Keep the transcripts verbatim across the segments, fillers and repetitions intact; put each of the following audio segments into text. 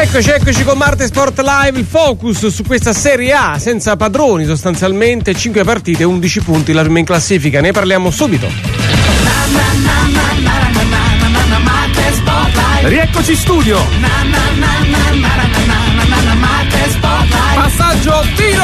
Eccoci, eccoci con Marte Sport Live, il focus su questa Serie A senza padroni sostanzialmente, cinque partite, undici punti, la prima in classifica, ne parliamo subito. Rieccoci in studio. Passaggio, tiro.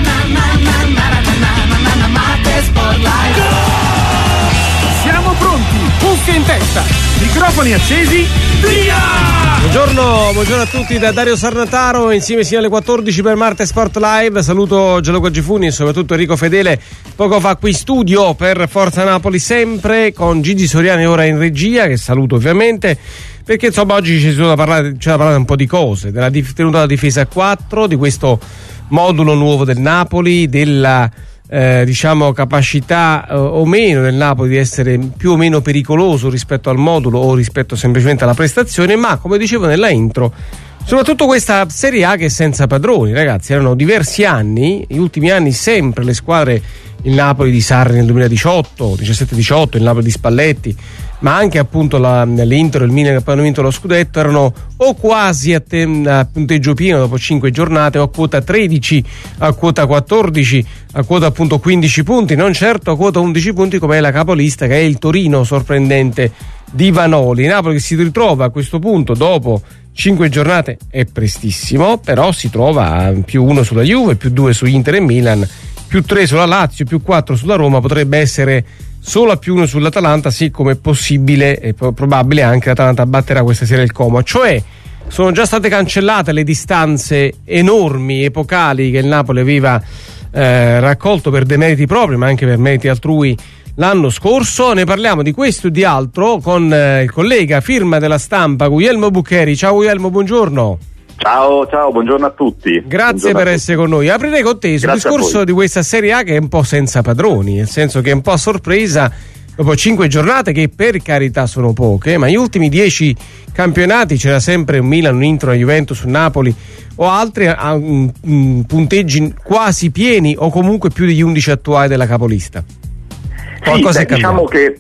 Siamo pronti, Cuffie in testa, microfoni accesi, via! Buongiorno, buongiorno a tutti da Dario Sarnataro, insieme sino alle quattordici per Marte Sport Live. Saluto Gianluca Gifuni e soprattutto Enrico Fedele, poco fa qui in studio per Forza Napoli, sempre con Gigi Soriani ora in regia, che saluto ovviamente, perché insomma oggi ci sono da parlare, c'è da parlare un po' di cose, della dif- tenuta della difesa a quattro, di questo modulo nuovo del Napoli, della Eh, diciamo capacità eh, o meno del Napoli di essere più o meno pericoloso rispetto al modulo o rispetto semplicemente alla prestazione, ma come dicevo nella intro, soprattutto questa Serie A che è senza padroni, ragazzi. Erano diversi anni, gli ultimi anni sempre le squadre, il Napoli di Sarri nel duemiladiciotto, diciassette diciotto, il Napoli di Spalletti, ma anche appunto la, l'Inter e il Milan che poi hanno vinto lo scudetto, erano o quasi a, te, a punteggio pieno dopo cinque giornate, o a quota tredici, a quota quattordici, a quota appunto quindici punti, non certo a quota undici punti come è la capolista, che è il Torino sorprendente di Vanoli. Napoli che si ritrova a questo punto dopo cinque giornate, è prestissimo, però si trova a più uno sulla Juve, più due su Inter e Milan, più tre sulla Lazio, più quattro sulla Roma, potrebbe essere solo a più uno sull'Atalanta, sì, come è possibile e probabile anche l'Atalanta batterà questa sera il Como. Cioè sono già state cancellate le distanze enormi, epocali che il Napoli aveva eh, raccolto per demeriti propri ma anche per meriti altrui l'anno scorso. Ne parliamo di questo e di altro con eh, il collega firma della Stampa Guglielmo Buccheri. Ciao Guglielmo, buongiorno. Ciao, ciao, buongiorno a tutti. Grazie buongiorno per essere con noi. Aprirei con te sul discorso di questa Serie A che è un po' senza padroni, nel senso che è un po' a sorpresa dopo cinque giornate, che per carità sono poche, ma gli ultimi dieci campionati c'era sempre un Milan, un Inter, una Juventus, un Napoli o altri a um, um, punteggi quasi pieni o comunque più degli undici attuali della capolista. Qualcosa sì, beh, diciamo che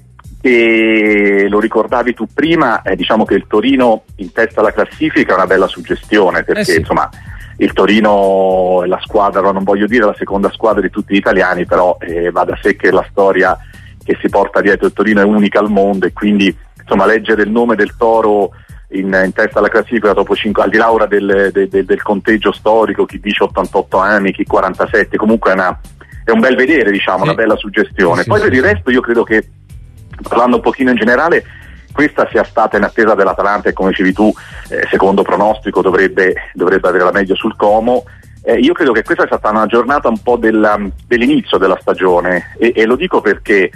E lo ricordavi tu prima, eh, diciamo che il Torino in testa alla classifica è una bella suggestione, perché eh sì. insomma il Torino è la squadra, non voglio dire la seconda squadra di tutti gli italiani, però eh, va da sé che la storia che si porta dietro il Torino è unica al mondo, e quindi insomma leggere il nome del Toro in, in testa alla classifica dopo cinque, al di là ora del, del, del, del conteggio storico, chi dice ottantotto anni, chi quarantasette, comunque è, una, è un bel vedere, diciamo, sì. una bella suggestione. Sì, Poi sì, per sì. il resto io credo che, parlando un pochino in generale, questa sia stata in attesa dell'Atalanta e, come dicevi tu, eh, secondo pronostico dovrebbe, dovrebbe avere la meglio sul Como. Eh, io credo che questa sia stata una giornata un po' della, dell'inizio della stagione, e, e lo dico perché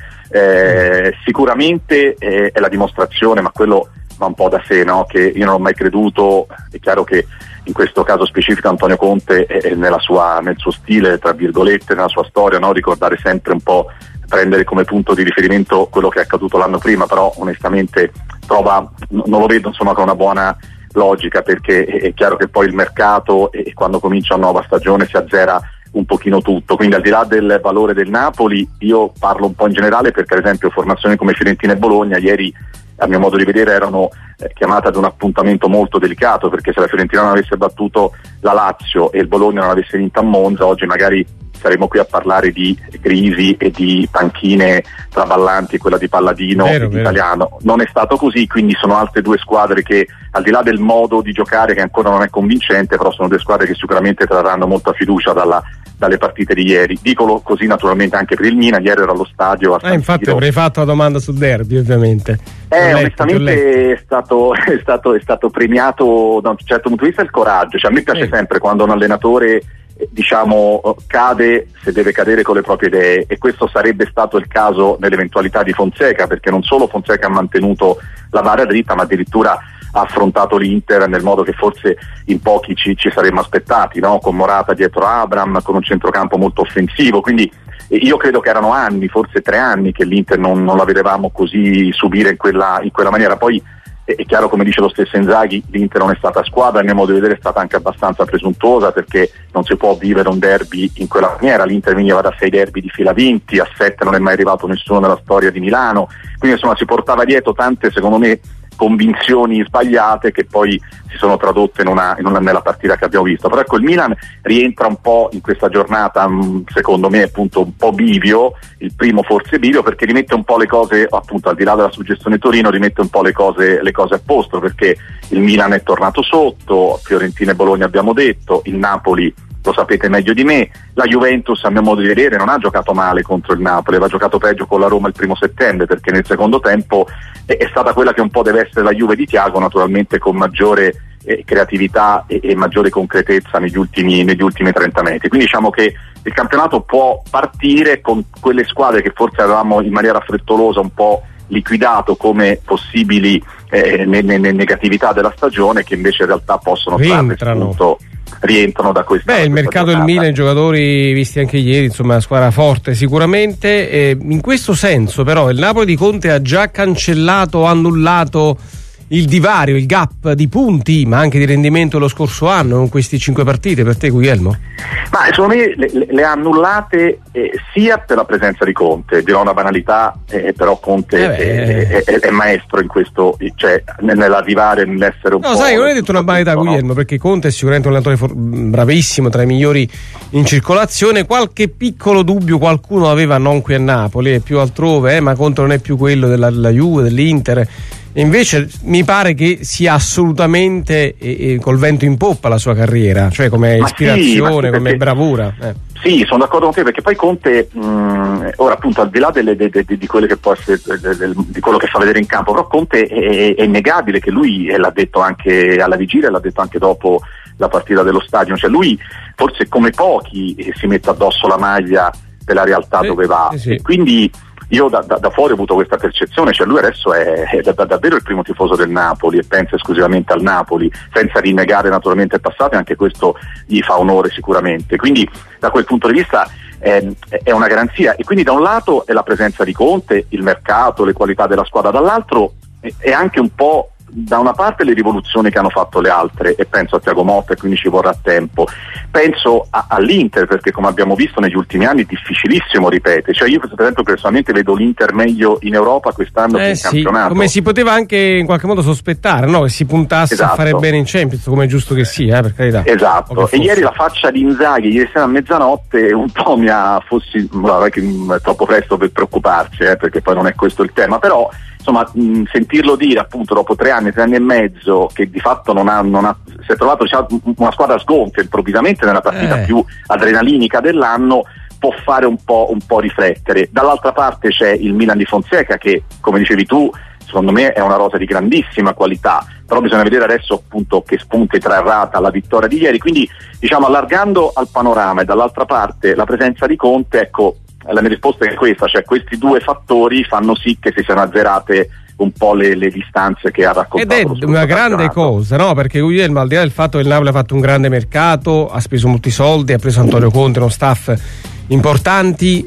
eh, sicuramente eh, è la dimostrazione, ma quello va un po' da sé, no? Che io non ho mai creduto. È chiaro che in questo caso specifico Antonio Conte è, è nella sua, nel suo stile, tra virgolette, nella sua storia, no? Ricordare sempre un po', prendere come punto di riferimento quello che è accaduto l'anno prima, però onestamente trova, non lo vedo insomma con una buona logica, perché è chiaro che poi il mercato, e quando comincia una nuova stagione si azzera un pochino tutto. Quindi al di là del valore del Napoli, io parlo un po' in generale, perché ad esempio formazioni come Fiorentina e Bologna ieri, a mio modo di vedere, erano eh, chiamate ad un appuntamento molto delicato, perché se la Fiorentina non avesse battuto la Lazio e il Bologna non avesse vinto a Monza, oggi magari saremo qui a parlare di crisi e di panchine traballanti, quella di Palladino vero, e di vero. Italiano. Non è stato così, quindi sono altre due squadre che, al di là del modo di giocare che ancora non è convincente, però sono due squadre che sicuramente trarranno molta fiducia dalla, dalle partite di ieri. Dico così naturalmente anche per il Milan, ieri ero allo stadio a San eh, infatti Siro. Avrei fatto la domanda sul derby, ovviamente. Eh, onestamente è stato, è, stato, è stato premiato da un certo punto di vista il coraggio. Cioè, a me piace eh. sempre quando un allenatore diciamo cade, se deve cadere con le proprie idee, e questo sarebbe stato il caso nell'eventualità di Fonseca, perché non solo Fonseca ha mantenuto la barra dritta, ma addirittura ha affrontato l'Inter nel modo che forse in pochi ci, ci saremmo aspettati, no? Con Morata dietro Abraham, con un centrocampo molto offensivo. Quindi io credo che erano anni, forse tre anni, che l'Inter non, non la vedevamo così subire in quella, in quella maniera. Poi è chiaro, come dice lo stesso Inzaghi, l'Inter non è stata squadra, a mio modo di vedere è stata anche abbastanza presuntuosa, perché non si può vivere un derby in quella maniera. L'Inter veniva da sei derby di fila vinti, a sette non è mai arrivato nessuno nella storia di Milano, quindi insomma si portava dietro tante, secondo me, convinzioni sbagliate che poi si sono tradotte in una, in una, nella partita che abbiamo visto. Però ecco, il Milan rientra un po' in questa giornata, secondo me appunto un po' bivio, il primo forse bivio, perché rimette un po' le cose, appunto al di là della suggestione Torino, rimette un po' le cose, le cose a posto, perché il Milan è tornato sotto, Fiorentina e Bologna abbiamo detto, il Napoli lo sapete meglio di me, la Juventus a mio modo di vedere non ha giocato male contro il Napoli, aveva giocato peggio con la Roma il primo settembre, perché nel secondo tempo è, è stata quella che un po' deve essere la Juve di Thiago, naturalmente con maggiore eh, creatività e, e maggiore concretezza negli ultimi, negli ultimi trenta metri. Quindi diciamo che il campionato può partire con quelle squadre che forse avevamo in maniera frettolosa un po' liquidato come possibili eh, ne, ne, ne negatività della stagione, che invece in realtà possono trarre spunto, rientrano da questa. Beh, il mercato giornata. Del Milan, i giocatori visti anche ieri, insomma, una squadra forte sicuramente. Eh, in questo senso, però, il Napoli di Conte ha già cancellato, annullato il divario, il gap di punti, ma anche di rendimento dello scorso anno con queste cinque partite. Per te, Guglielmo? Ma secondo me le, le, le ha annullate eh, sia per la presenza di Conte, dirò una banalità, eh, però Conte eh è, è, è, è maestro in questo, cioè nell'arrivare, nell'essere un no, po'. No, sai, non hai detto una banalità, no? Guglielmo, perché Conte è sicuramente un allenatore for- bravissimo, tra i migliori in circolazione. Qualche piccolo dubbio qualcuno aveva, non qui a Napoli, è più altrove, eh, ma Conte non è più quello della, della Juve, dell'Inter. E invece mi pare che sia assolutamente eh, eh, col vento in poppa la sua carriera, cioè come ma ispirazione, sì, come bravura. Eh. Sì, sono d'accordo con te, perché poi Conte mh, ora appunto al di là delle, de, de, de, di quelle che può essere de, de, di quello che fa vedere in campo, però Conte è, è innegabile che lui, e l'ha detto anche alla vigilia, l'ha detto anche dopo la partita dello stadio, cioè lui forse come pochi eh, si mette addosso la maglia della realtà eh, dove va, eh sì. E quindi io da, da, da fuori ho avuto questa percezione, cioè lui adesso è, è da, da, davvero il primo tifoso del Napoli e pensa esclusivamente al Napoli, senza rinnegare naturalmente il passato, e anche questo gli fa onore sicuramente. Quindi da quel punto di vista è, è una garanzia, e quindi da un lato è la presenza di Conte, il mercato, le qualità della squadra, dall'altro è, è anche un po' da una parte le rivoluzioni che hanno fatto le altre, e penso a Thiago Motta, e quindi ci vorrà tempo, penso a, all'Inter, perché come abbiamo visto negli ultimi anni è difficilissimo ripete, cioè io per esempio personalmente vedo l'Inter meglio in Europa quest'anno eh che in sì, campionato, come si poteva anche in qualche modo sospettare, no? Che si puntasse esatto. a fare bene in Champions, come è giusto che sia, eh, per carità. Esatto, e ieri la faccia di Inzaghi ieri sera a mezzanotte un po' mi ha, fossi non è che è troppo presto per preoccuparci, eh, perché poi non è questo il tema, però insomma mh, sentirlo dire appunto dopo tre anni, tre anni e mezzo, che di fatto non ha, non ha si è trovato diciamo, una squadra sgonfia improvvisamente nella partita eh. più adrenalinica dell'anno, può fare un po', un po' riflettere. Dall'altra parte c'è il Milan di Fonseca che, come dicevi tu, secondo me è una rosa di grandissima qualità, però bisogna vedere adesso appunto che spunti trarrà dalla vittoria di ieri, quindi diciamo allargando al panorama, e dall'altra parte la presenza di Conte, ecco, la mia risposta è questa, cioè questi due fattori fanno sì che si siano azzerate un po' le, le distanze che ha raccontato. Ed è una grande cosa, no? Perché Guglielmo, al di là del fatto che il Napoli ha fatto un grande mercato, ha speso molti soldi, ha preso Antonio Conte, uno staff importanti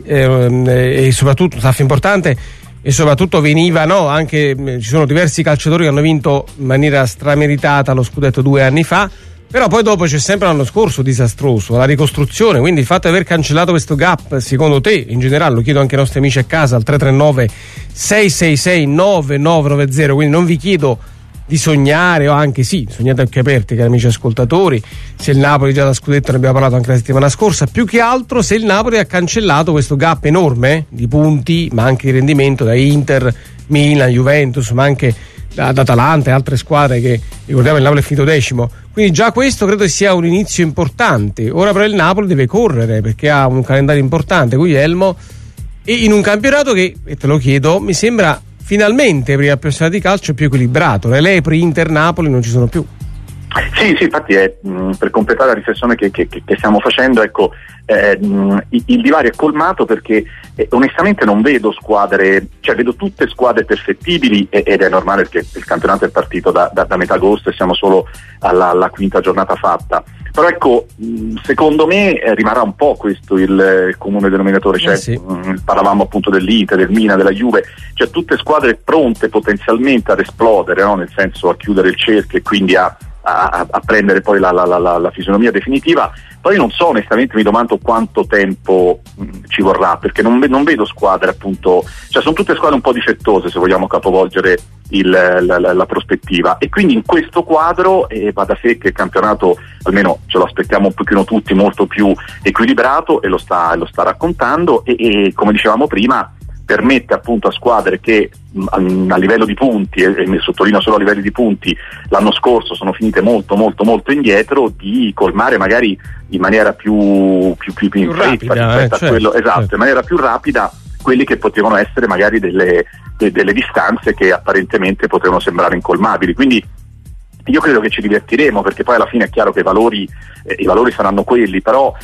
eh, e soprattutto staff importante, e soprattutto veniva, no? Anche ci sono diversi calciatori che hanno vinto in maniera strameritata lo scudetto due anni fa. Però poi dopo c'è sempre l'anno scorso disastroso, la ricostruzione, quindi il fatto di aver cancellato questo gap, secondo te, in generale, lo chiedo anche ai nostri amici a casa al tre tre nove sei sei sei nove nove nove zero, quindi non vi chiedo di sognare, o anche sì, sognate a occhi aperti, cari amici ascoltatori, se il Napoli già da scudetto, ne abbiamo parlato anche la settimana scorsa, più che altro se il Napoli ha cancellato questo gap enorme di punti, ma anche di rendimento da Inter, Milan, Juventus, ma anche ad Atalanta e altre squadre che, ricordiamo, il Napoli è finito decimo, quindi già questo credo sia un inizio importante. Ora però il Napoli deve correre perché ha un calendario importante, Guglielmo, e in un campionato che, e te lo chiedo, mi sembra finalmente per gli appassionati di calcio più equilibrato, le lepri Inter-Napoli non ci sono più. Sì, sì, infatti è, mh, per completare la riflessione che, che, che stiamo facendo, ecco, eh, mh, il, il divario è colmato perché eh, onestamente non vedo squadre, cioè vedo tutte squadre perfettibili, e, ed è normale perché il campionato è partito da, da, da metà agosto e siamo solo alla, alla quinta giornata fatta. Però ecco, mh, secondo me eh, rimarrà un po' questo il, il comune denominatore, cioè eh sì. mh, parlavamo appunto dell'Inter, del Milan, della Juve, cioè tutte squadre pronte potenzialmente ad esplodere, no? Nel senso a chiudere il cerchio e quindi a a, a prendere poi la, la, la, la fisionomia definitiva. Poi non so, onestamente mi domando quanto tempo mh, ci vorrà, perché non, non vedo squadre appunto, cioè sono tutte squadre un po' difettose se vogliamo capovolgere il, la, la, la prospettiva, e quindi in questo quadro eh, va da sé che il campionato, almeno ce lo aspettiamo un pochino tutti, molto più equilibrato, e lo sta, lo sta raccontando, e, e come dicevamo prima permette appunto a squadre che a, a livello di punti, e, e mi sottolineo solo a livello di punti, l'anno scorso sono finite molto molto molto indietro, di colmare magari in maniera più più, più, più in fretta rapida, rispetto eh, a certo, quello, esatto, certo. in maniera più rapida quelli che potevano essere magari delle, de, delle distanze che apparentemente potevano sembrare incolmabili. Quindi io credo che ci divertiremo, perché poi alla fine è chiaro che i valori, eh, i valori saranno quelli, però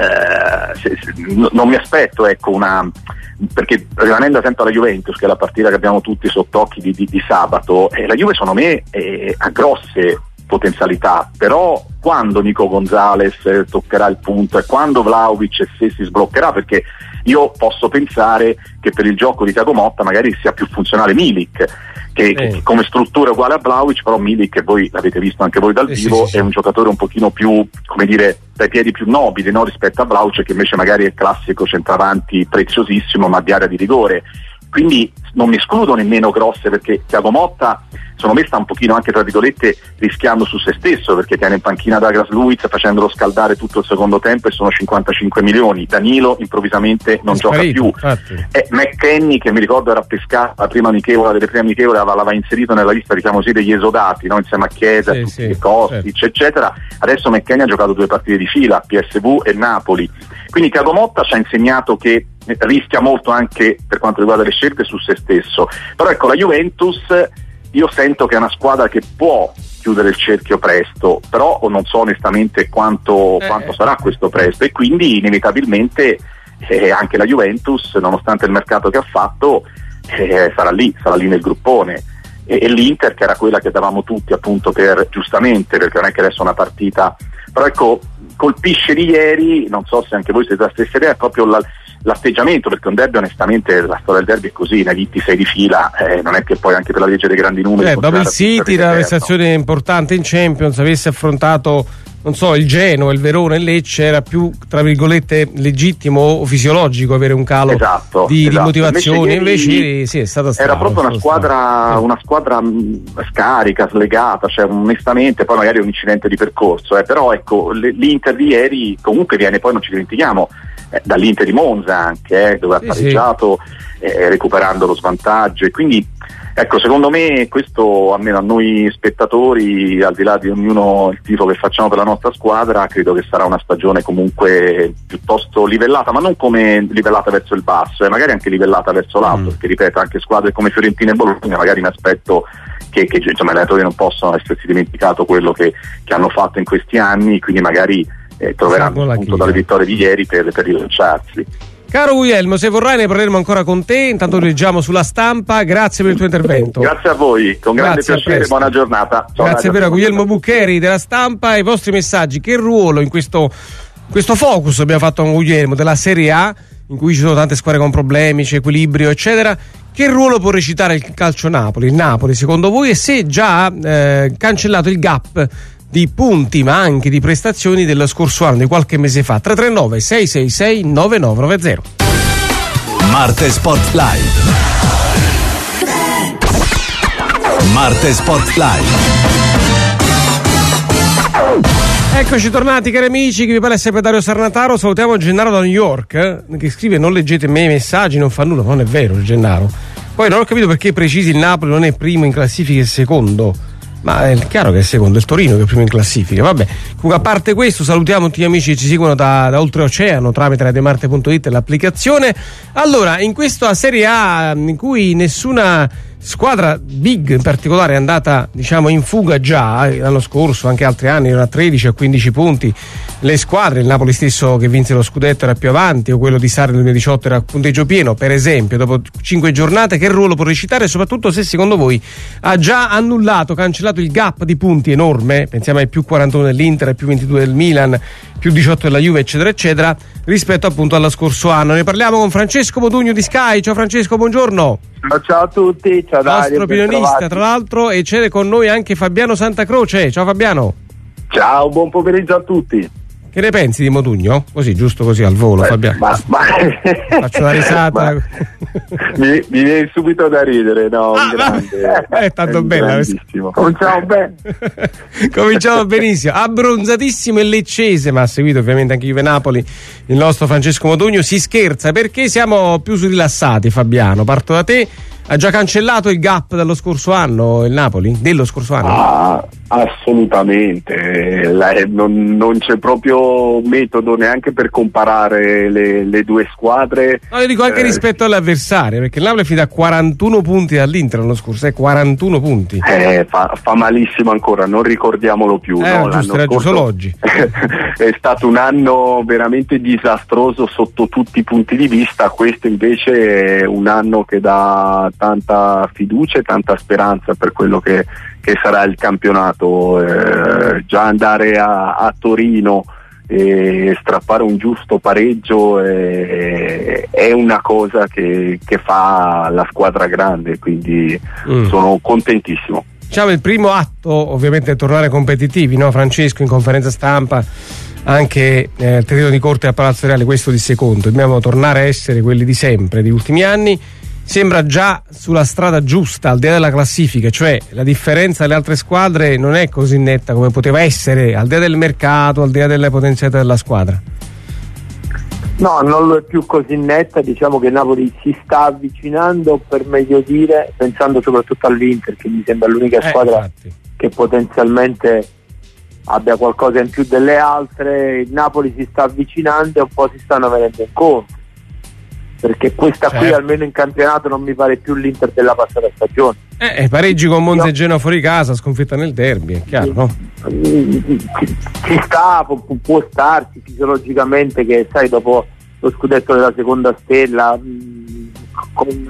eh, se, se, n- non mi aspetto ecco una, perché rimanendo sempre alla Juventus, che è la partita che abbiamo tutti sott'occhi di, di, di sabato, eh, la Juve secondo me eh, ha grosse potenzialità, però quando Nico Gonzalez eh, toccherà il punto, e quando Vlahovic se si sbloccherà, perché io posso pensare che per il gioco di Thiago Motta magari sia più funzionale Milik, che, eh. che come struttura è uguale a Vlahovic, però Milik, che voi l'avete visto anche voi dal eh, vivo, sì, sì, è sì. un giocatore un pochino più, come dire, dai piedi più nobili, no? Rispetto a Vlahovic, che invece magari è il classico centravanti preziosissimo ma di area di rigore. Quindi non mi escludo nemmeno grosse, perché Thiago Motta secondo me sta un pochino anche tra virgolette rischiando su se stesso, perché tiene in panchina Douglas Luiz facendolo scaldare tutto il secondo tempo, e sono cinquantacinque milioni. Danilo improvvisamente non è gioca sparito, più, e McKennie, che mi ricordo era pescato la prima amichevole, delle prime amichevole, l'aveva inserito nella lista, diciamo così, degli esodati, no? Insieme a Chiesa, sì, tutti sì, i Kostic, certo. eccetera. Adesso McKennie ha giocato due partite di fila, P S V e Napoli. Quindi Thiago Motta ci ha insegnato che rischia molto anche per quanto riguarda le scelte su se stesso. Però ecco, la Juventus io sento che è una squadra che può chiudere il cerchio presto, però non so onestamente quanto, eh. quanto sarà questo presto, e quindi inevitabilmente eh, anche la Juventus, nonostante il mercato che ha fatto, eh, sarà lì, sarà lì nel gruppone. E, e l'Inter, che era quella che davamo tutti appunto per, giustamente, perché non è che adesso è una partita, però ecco, colpisce di ieri, non so se anche voi siete la stessa idea, è proprio la, l'atteggiamento, perché un derby, onestamente la storia del derby è così, ne hai vinti sei di fila, eh, non è che poi anche per la legge dei grandi numeri, eh, dopo il City, la prestazione importante in Champions, avesse affrontato non so il Genoa, il Verona, il Lecce, era più tra virgolette legittimo o fisiologico avere un calo esatto, di, esatto. di motivazione. Invece, invece ieri, sì, è stata strano, era proprio una squadra strano. una squadra mh, scarica, slegata, cioè onestamente poi magari è un incidente di percorso, eh, però ecco l'Inter di ieri comunque viene, poi non ci dimentichiamo, eh, dall'Inter di Monza anche, eh, dove ha sì, pareggiato sì. eh, recuperando lo svantaggio, e quindi ecco, secondo me questo, almeno a noi spettatori, al di là di ognuno il tifo che facciamo per la nostra squadra, credo che sarà una stagione comunque piuttosto livellata, ma non come livellata verso il basso, e eh, magari anche livellata verso l'alto, mm. perché ripeto, anche squadre come Fiorentina e Bologna magari mi aspetto che, che insomma, i allenatori non possono essersi dimenticato quello che, che hanno fatto in questi anni, quindi magari eh, troveranno appunto dalle vittorie di ieri per, per rilanciarsi. Caro Guglielmo, se vorrai ne parleremo ancora con te, intanto leggiamo sulla Stampa. Grazie per il tuo intervento. Grazie a voi, con grande Grazie, piacere, buona giornata. Ciao, grazie per Guglielmo Buccheri della Stampa. I vostri messaggi, che ruolo in questo, questo focus abbiamo fatto con Guglielmo della Serie A, in cui ci sono tante squadre con problemi, c'è equilibrio eccetera, che ruolo può recitare il calcio Napoli, il Napoli secondo voi, e se già eh, cancellato il gap di punti ma anche di prestazioni dello scorso anno, di qualche mese fa? Tre tre nove sei sei sei nove nove nove zero. Marte Sport Live. Marte Sport Live. Eccoci tornati cari amici, chi vi parla è sempre Dario Sarnataro. Salutiamo Gennaro da New York, eh, che scrive: non leggete me i messaggi, non fa nulla. Non è vero, Gennaro. Poi non ho capito perché precisi il Napoli non è primo in classifica e secondo. Ma è chiaro che è secondo, è il Torino che è primo in classifica. Vabbè, comunque a parte questo salutiamo tutti gli amici che ci seguono da, da oltreoceano tramite radiomarte punto it e l'applicazione. Allora, in questa Serie A in cui nessuna squadra big in particolare è andata, diciamo, in fuga già eh, l'anno scorso, anche altri anni erano a tredici a quindici punti le squadre, il Napoli stesso che vinse lo scudetto era più avanti, o quello di Sarri nel duemiladiciotto era a punteggio pieno, per esempio. Dopo cinque giornate che ruolo può recitare, e soprattutto se secondo voi ha già annullato, cancellato il gap di punti enorme, pensiamo ai più quarantuno dell'Inter, ai più ventidue del Milan, più diciotto della Juve eccetera eccetera, rispetto appunto allo scorso anno. Ne parliamo con Francesco Modugno di Sky. Ciao Francesco, buongiorno. Ciao, ciao a tutti, ciao Dario. Nostro opinionista, tra l'altro, e c'è con noi anche Fabiano Santacroce. Ciao Fabiano. Ciao, buon pomeriggio a tutti. Che ne pensi di Modugno? Così, giusto così al volo, Beh, Fabiano. Ma, ma... Faccio una risata. mi, mi viene subito da ridere, no? Ah, un grande, è tanto bella. Grandissimo. Cominciamo bene. Cominciamo benissimo. Abbronzatissimo e leccese, ma ha seguito ovviamente anche Juve Napoli, il nostro Francesco Modugno. Si scherza perché siamo più rilassati, Fabiano. Parto da te. Ha già cancellato il gap dello scorso anno il Napoli? Dello scorso anno? Ah, assolutamente. La, non, non c'è proprio metodo neanche per comparare le, le due squadre. No, io dico anche eh, rispetto alle avversarie, perché il Napoli è finito a quarantuno punti dall'Inter l'anno scorso, è quarantuno punti. Eh, fa, fa malissimo ancora, non ricordiamolo più. Eh, no? giusto, era giusto l'oggi. È stato un anno veramente disastroso sotto tutti i punti di vista. Questo invece è un anno che dà tanta fiducia e tanta speranza per quello che, che sarà il campionato. Eh, già andare a, a Torino e strappare un giusto pareggio è, è una cosa che, che fa la squadra grande, quindi mm. sono contentissimo. Diciamo il primo atto ovviamente è tornare competitivi, no Francesco? In conferenza stampa anche eh, il tritino di corte a Palazzo Reale questo di secondo, dobbiamo tornare a essere quelli di sempre, degli ultimi anni. Sembra già sulla strada giusta al di là della classifica, cioè la differenza dalle altre squadre non è così netta come poteva essere al di là del mercato, al di là delle potenzialità della squadra. No, non lo è più così netta, diciamo che Napoli si sta avvicinando, per meglio dire, pensando soprattutto all'Inter, che mi sembra l'unica eh, squadra infatti. che potenzialmente abbia qualcosa in più delle altre. Il Napoli si sta avvicinando e un po' si stanno venendo incontro, perché questa certo. qui almeno in campionato non mi pare più l'Inter della passata stagione. Eh, pareggi con Monza e Genoa fuori casa, sconfitta nel derby, è chiaro, no? Ci sta, può, può starci fisiologicamente che, sai, dopo lo scudetto della seconda stella, mh, con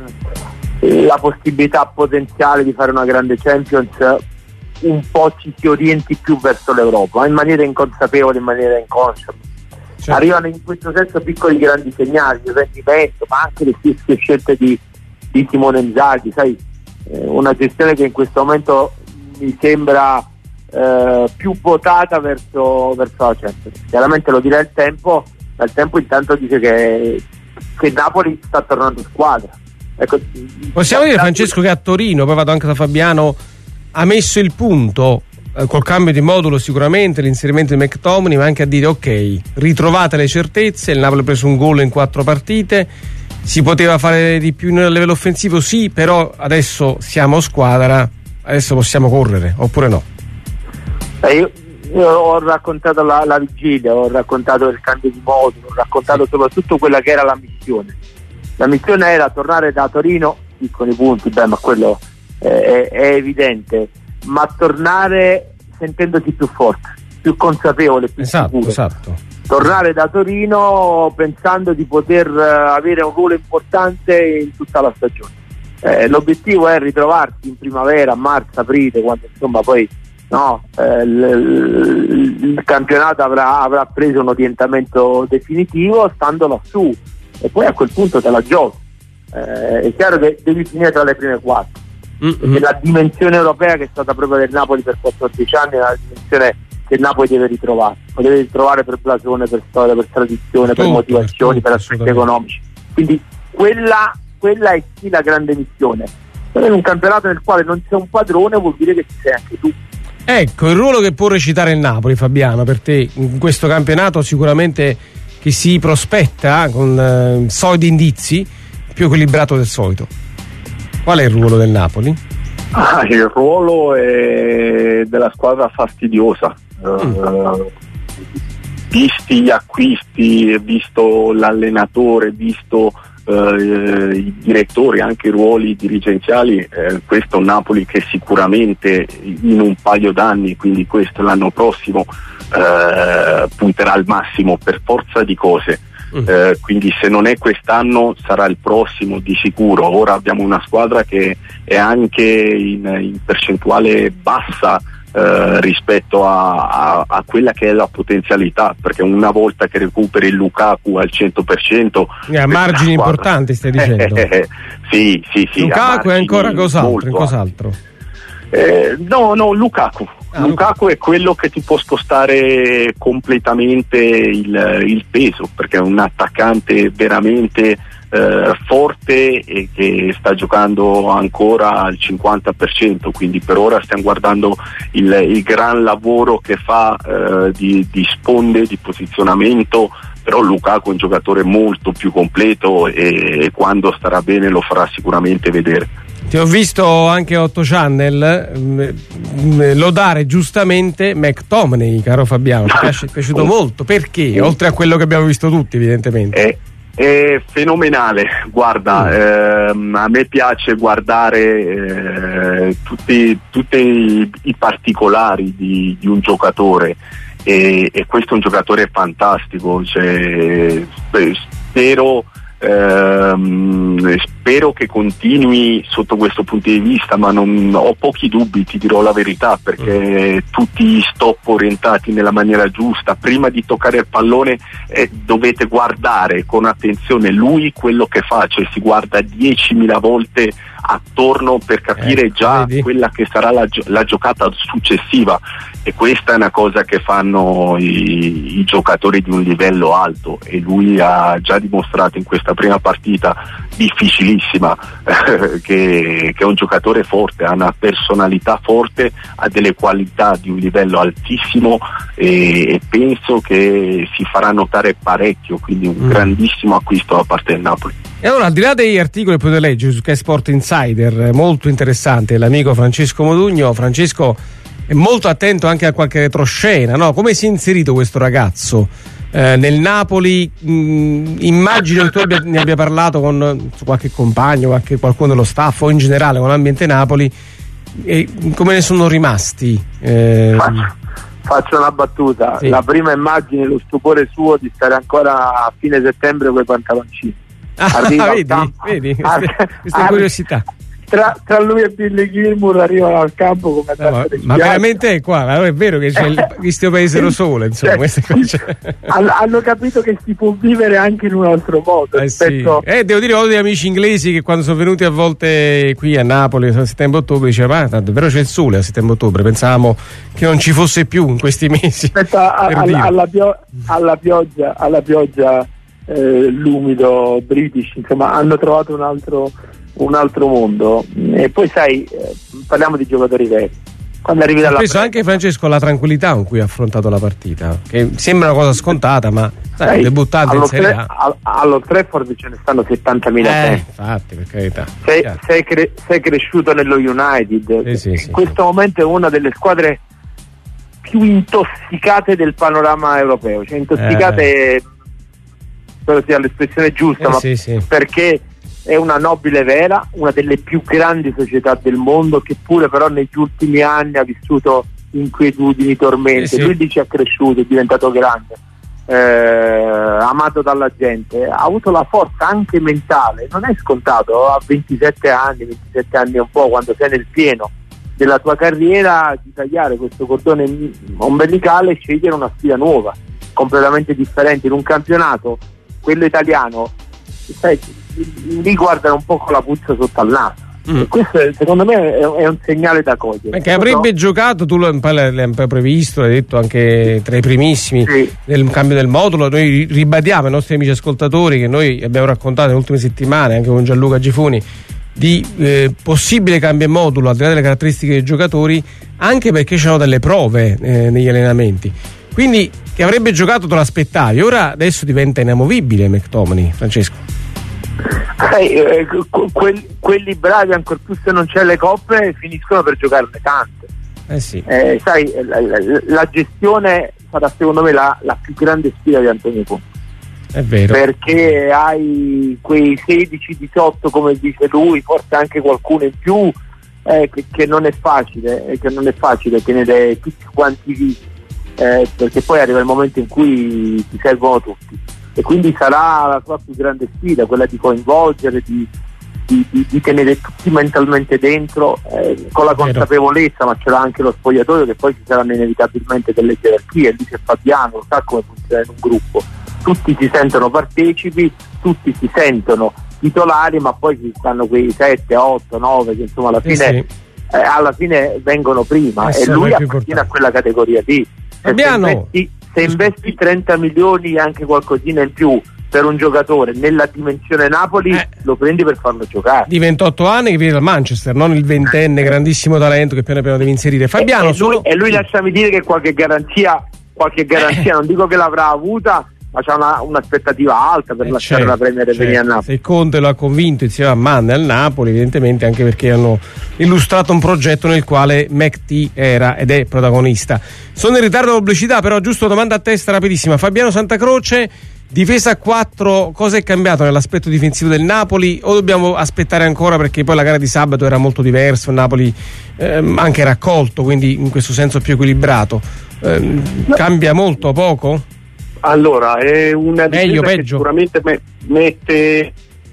la possibilità potenziale di fare una grande Champions, un po' ci si orienti più verso l'Europa, ma in maniera inconsapevole, in maniera inconscia. Certo. Arrivano in questo senso piccoli grandi segnali di rendimento, ma anche le stesse scelte di, di Simone Inzaghi, sai, eh, una gestione che in questo momento mi sembra eh, più votata verso, verso la Champions. Chiaramente lo dirà il tempo, ma il tempo intanto dice che, che Napoli sta tornando squadra. Ecco, possiamo dire, Francesco, che a Torino, poi vado anche da Fabiano, ha messo il punto col cambio di modulo, sicuramente l'inserimento di McTominay, ma anche a dire ok, ritrovate le certezze. Il Napoli ha preso un gol in quattro partite, si poteva fare di più a livello offensivo, sì, però adesso siamo squadra, adesso possiamo correre, oppure no? Eh, io, io ho raccontato la, la vigilia, ho raccontato il cambio di modulo, ho raccontato sì. soprattutto quella che era la missione. La missione era tornare da Torino con i punti, beh, ma quello è, è evidente, ma tornare sentendosi più forte, più consapevole, più esatto, sicuro. Esatto. Tornare da Torino pensando di poter avere un ruolo importante in tutta la stagione. Eh, l'obiettivo è ritrovarsi in primavera, a marzo, aprile, quando insomma poi no, eh, il, il campionato avrà, avrà preso un orientamento definitivo, stando lassù, e poi a quel punto te la giochi. Eh, è chiaro che devi finire tra le prime quattro. Mm-hmm. La dimensione europea che è stata proprio del Napoli per quattordici anni è una dimensione che il Napoli deve ritrovare, lo deve ritrovare per blasone, per storia, per tradizione, tutto, per motivazioni, tutto, per aspetti economici. Quindi quella, quella è sì la grande missione. Però in un campionato nel quale non c'è un padrone vuol dire che ci sei anche tu. Ecco il ruolo che può recitare il Napoli, Fabiano, per te in questo campionato sicuramente che si prospetta con eh, solidi indizi, più equilibrato del solito. Qual è il ruolo del Napoli? Ah, il ruolo è della squadra fastidiosa. Mm. Uh, visti gli acquisti, visto l'allenatore, visto uh, i direttori, anche i ruoli dirigenziali, eh, questo Napoli che sicuramente in un paio d'anni, quindi questo l'anno prossimo, uh, punterà al massimo per forza di cose. Eh, quindi se non è quest'anno sarà il prossimo di sicuro. Ora abbiamo una squadra che è anche in, in percentuale bassa eh, rispetto a, a, a quella che è la potenzialità, perché una volta che recuperi il Lukaku al cento per cento a margini importanti stai dicendo. sì, sì, sì. Lukaku è ancora cos'altro, in cos'altro? Eh, no, no, Lukaku. Ah, Lukaku Lukaku è quello che ti può spostare completamente il, il peso, perché è un attaccante veramente eh, forte e che sta giocando ancora al cinquanta per cento, quindi per ora stiamo guardando il, il gran lavoro che fa eh, di, di sponde, di posizionamento, però Lukaku è un giocatore molto più completo e, e quando starà bene lo farà sicuramente vedere. Ti ho visto anche otto Channel mh, lodare giustamente McTominay, caro Fabiano, ti è piaciuto molto, perché? Oltre a quello che abbiamo visto tutti, evidentemente. È, è fenomenale, guarda, mm. ehm, a me piace guardare eh, tutti, tutti i, i particolari di, di un giocatore e, e questo è un giocatore fantastico, cioè, spero Ehm, spero che continui sotto questo punto di vista, ma non ho pochi dubbi, ti dirò la verità, perché mm. tutti gli stop orientati nella maniera giusta, prima di toccare il pallone eh, dovete guardare con attenzione lui quello che fa, cioè si guarda diecimila volte attorno per capire eh, già vedi? quella che sarà la, la giocata successiva, e questa è una cosa che fanno i, i giocatori di un livello alto, e lui ha già dimostrato in questa prima partita difficilissima eh, che, che è un giocatore forte, ha una personalità forte, ha delle qualità di un livello altissimo e, e penso che si farà notare parecchio, quindi un mm. grandissimo acquisto da parte del Napoli. E allora, al di là degli articoli che potete leggere su Sky Sport Insider, molto interessante, l'amico Francesco Modugno. Francesco è molto attento anche a qualche retroscena, no? Come si è inserito questo ragazzo eh, nel Napoli? Mh, immagino che tu abbia, ne abbia parlato con qualche compagno, qualche, qualcuno dello staff o in generale con l'ambiente Napoli, e come ne sono rimasti? Eh, faccio, faccio una battuta, sì. La prima immagine, lo stupore suo di stare ancora a fine settembre con i pantaloncini. Ah, vedi, vedi, questa, questa curiosità. Tra, tra lui e Billy Gilmour arrivano al campo come no, ma, ma veramente è qua, allora è vero che c'è il Cristo Paese lo sole, insomma, eh, queste cose. Hanno capito che si può vivere anche in un altro modo. Eh, sì. eh devo dire, ho degli amici inglesi che quando sono venuti a volte qui a Napoli a settembre-ottobre dicevano, ma davvero c'è il sole a settembre-ottobre, pensavamo che non ci fosse più in questi mesi. Aspetta, a, alla, alla, pio- alla pioggia, alla pioggia eh, l'umido British, insomma, hanno trovato un altro un altro mondo. E poi sai, eh, parliamo di giocatori veri, quando arrivi dalla penso anche Francesco la tranquillità con cui ha affrontato la partita, che sembra una cosa scontata, ma sai, sai, debuttante in Serie A. Allo, allo Trafford ce ne stanno settantamila. Eh, infatti, per carità. Sei, sei, cre- sei cresciuto nello United, sì, sì, sì, in questo sì. momento è una delle squadre più intossicate del panorama europeo, cioè intossicate, eh. spero sia l'espressione giusta, eh, ma sì, sì. perché è una nobile vera, una delle più grandi società del mondo, che pure però negli ultimi anni ha vissuto inquietudini, tormenti. Eh sì. Lui dice è cresciuto, è diventato grande, eh, amato dalla gente, ha avuto la forza anche mentale, non è scontato a ventisette anni, ventisette anni e un po', quando sei nel pieno della tua carriera, di tagliare questo cordone ombelicale e scegliere una sfida nuova, completamente differente in un campionato, quello italiano, sai, lì guardano un po' con la puzza sotto al naso. Mm. E questo secondo me è, è un segnale da cogliere. Perché avrebbe no? giocato, tu l'hai un po' previsto, l'hai detto anche tra i primissimi sì. del cambio del modulo. Noi ribadiamo ai nostri amici ascoltatori che noi abbiamo raccontato nelle ultime settimane anche con Gianluca Gifuni di eh, possibile cambio modulo al di là delle caratteristiche dei giocatori, anche perché c'erano delle prove eh, negli allenamenti. Quindi che avrebbe giocato te lo aspettavi, ora adesso diventa inamovibile McTominay, Francesco. Eh, eh, que- quelli bravi, ancor più se non c'è le coppe, finiscono per giocarne tante. Eh sì. Eh, sai, la, la, la gestione sarà secondo me la, la più grande sfida di Antonio Conte. È vero. Perché hai quei sedici diciotto, come dice lui, forse anche qualcuno in più, eh, che, che non è facile, eh, che non è facile tenere tutti quanti vivi, eh, perché poi arriva il momento in cui ti servono tutti. E quindi sarà la sua più grande sfida, quella di coinvolgere, di, di, di, di tenere tutti mentalmente dentro, eh, con la consapevolezza, ma c'era anche lo spogliatoio, che poi ci saranno inevitabilmente delle gerarchie. Lì c'è Fabiano, lo sa come funziona in un gruppo, tutti si sentono partecipi, tutti si sentono titolari, ma poi ci stanno quei sette, otto, nove che insomma alla fine, eh sì. eh, alla fine vengono prima, eh e lui appartiene a quella categoria lì. Fabiano, se investi, se investi trenta milioni e anche qualcosina in più per un giocatore nella dimensione Napoli, eh. lo prendi per farlo giocare. Di ventotto anni che viene dal Manchester, non il ventenne grandissimo talento che piano piano devi inserire. Fabiano, e, e, solo... lui, e lui lasciami dire che qualche garanzia, qualche garanzia, eh. non dico che l'avrà avuta, ma c'è una, un'aspettativa alta per eh lasciare certo, la Premier e certo. venire a Napoli. Se Conte lo ha convinto insieme a Mann e al Napoli, evidentemente anche perché hanno illustrato un progetto nel quale McT era ed è protagonista. Sono in ritardo la pubblicità, però giusto domanda a testa rapidissima. Fabiano Santacroce, difesa a quattro, cosa è cambiato nell'aspetto difensivo del Napoli, o dobbiamo aspettare ancora, perché poi la gara di sabato era molto diversa, il Napoli ehm, anche raccolto, quindi in questo senso più equilibrato, ehm, cambia molto, poco? Allora, è una meglio, difesa che peggio? sicuramente me- mette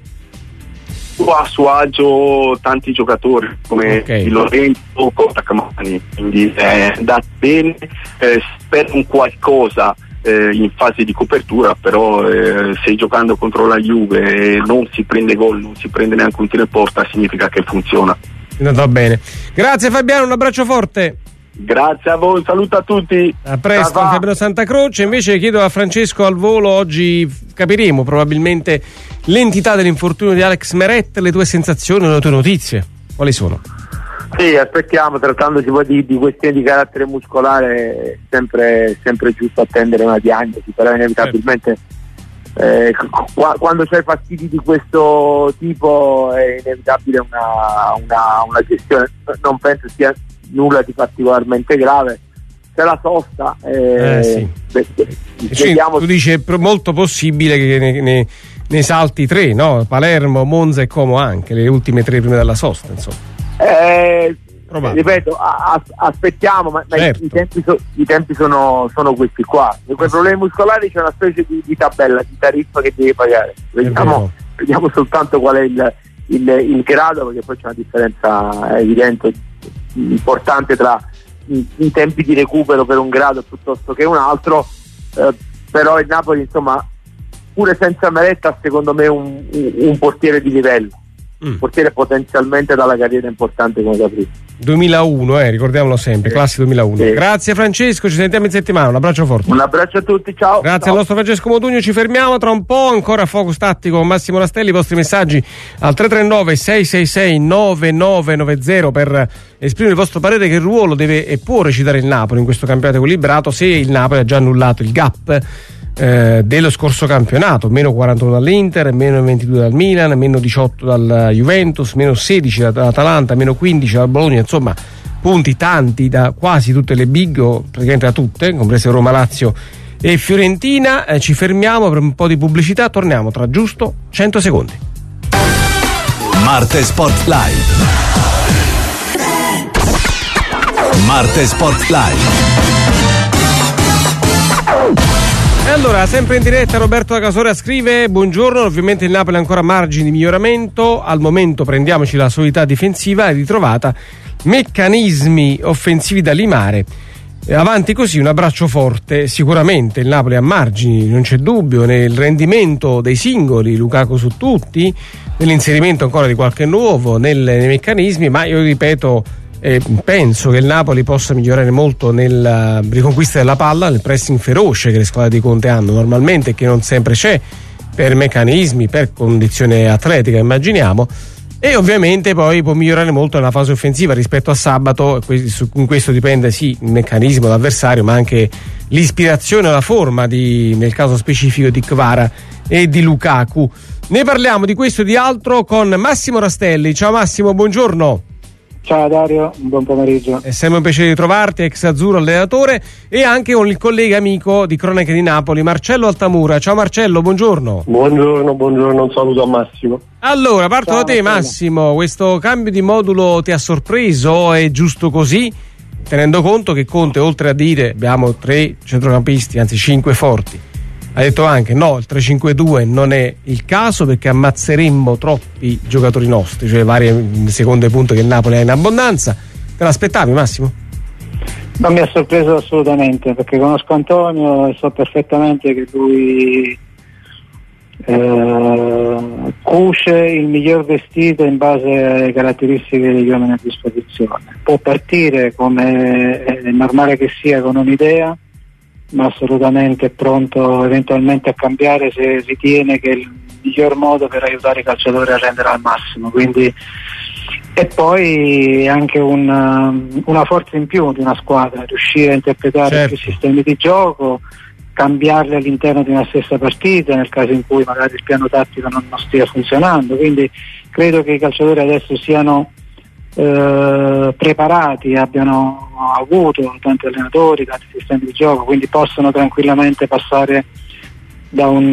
a suo agio tanti giocatori come okay. Di Lorenzo, Cotacamani, quindi è eh, da bene, eh, spero un qualcosa eh, in fase di copertura, però eh, se giocando contro la Juve non si prende gol, non si prende neanche un tiro in porta, significa che funziona. Va bene, grazie Fabiano, un abbraccio forte. Grazie a voi, saluto a tutti. A presto, Fabiano Santacroce. Invece chiedo a Francesco al volo, oggi capiremo probabilmente l'entità dell'infortunio di Alex Meret, le tue sensazioni, le tue notizie, quali sono? Sì, aspettiamo, trattandosi poi di, di questioni di carattere muscolare, è sempre, sempre giusto attendere una diagnosi, però inevitabilmente eh, qu- quando c'hai fastidi di questo tipo è inevitabile una, una, una gestione. Non penso sia nulla di particolarmente grave, c'è la sosta, eh, eh, sì. beh, cioè, tu dici è molto possibile che ne, ne, ne salti tre, no? Palermo, Monza e Como, anche le ultime tre prima della sosta, insomma. Eh, ripeto, a, a, aspettiamo, ma, ma certo. i, i tempi, so, i tempi sono, sono questi qua. Per quei problemi muscolari c'è una specie di, di tabella, di tariffa che devi pagare. Vediamo, vediamo soltanto qual è il, il, il grado, perché poi c'è una differenza evidente, importante tra i, i tempi di recupero per un grado piuttosto che un altro, eh, però il Napoli, insomma, pure senza Meretta, secondo me un, un, un portiere di livello, mm. un portiere potenzialmente dalla carriera importante come Capri. duemilauno, eh, ricordiamolo sempre, sì. Classe duemilauno. Sì. Grazie Francesco, ci sentiamo in settimana, un abbraccio forte. Un abbraccio a tutti, ciao. Grazie ciao. al nostro Francesco Modugno, ci fermiamo tra un po', ancora Focus Tattico con Massimo Rastelli, i vostri messaggi al tre tre nove sei sei sei nove nove nove zero per esprimere il vostro parere, che ruolo deve e può recitare il Napoli in questo campionato equilibrato, se il Napoli ha già annullato il gap Eh, dello scorso campionato, meno quarantuno dall'Inter, meno ventidue dal Milan, meno diciotto dal Juventus, meno sedici dall'Atalanta, meno quindici dal Bologna, insomma punti tanti da quasi tutte le big, o praticamente da tutte, comprese Roma, Lazio e Fiorentina. Eh, ci fermiamo per un po' di pubblicità, torniamo tra giusto cento secondi. Marte Sport Live. Marte Sport Live. E allora, sempre in diretta, Roberto da Casora scrive: buongiorno, ovviamente il Napoli ha ancora margini di miglioramento, al momento prendiamoci la solidità difensiva e ritrovata, meccanismi offensivi da limare, e avanti così, un abbraccio forte. Sicuramente il Napoli ha margini, non c'è dubbio, nel rendimento dei singoli, Lukaku su tutti, nell'inserimento ancora di qualche nuovo, nel, nei meccanismi, ma io ripeto, Eh, penso che il Napoli possa migliorare molto nella riconquista della palla, nel pressing feroce che le squadre di Conte hanno normalmente e che non sempre c'è, per meccanismi, per condizione atletica, immaginiamo, e ovviamente poi può migliorare molto nella fase offensiva rispetto a sabato. In questo dipende sì il meccanismo dell'avversario, ma anche l'ispirazione, la forma di, nel caso specifico, di Kvara e di Lukaku. Ne parliamo di questo e di altro con Massimo Rastelli. Ciao Massimo, buongiorno. Ciao Dario, buon pomeriggio. È sempre un piacere di trovarti, ex azzurro allenatore, e anche con il collega amico di Cronache di Napoli, Marcello Altamura. Ciao Marcello, buongiorno. Buongiorno, buongiorno, un saluto a Massimo. Allora, parto Ciao, da te Massimo, questo cambio di modulo ti ha sorpreso? È giusto così? Tenendo conto che Conte, oltre a dire abbiamo tre centrocampisti, anzi cinque forti, ha detto anche no, il tre cinque due non è il caso perché ammazzeremmo troppi giocatori nostri, cioè varie seconde punte che il Napoli ha in abbondanza. Te l'aspettavi, Massimo? Non mi ha sorpreso assolutamente, perché conosco Antonio e so perfettamente che lui eh, cuce il miglior vestito in base alle caratteristiche degli uomini a disposizione. Può partire, come è normale che sia, con un'idea, ma assolutamente è pronto eventualmente a cambiare se ritiene che è il miglior modo per aiutare i calciatori a rendere al massimo. Quindi, e poi anche una, una forza in più di una squadra, riuscire a interpretare certo. più sistemi di gioco, cambiarli all'interno di una stessa partita nel caso in cui magari il piano tattico non, non stia funzionando. Quindi credo che i calciatori adesso siano Eh, preparati, abbiano avuto tanti allenatori, tanti sistemi di gioco, quindi possono tranquillamente passare da, un,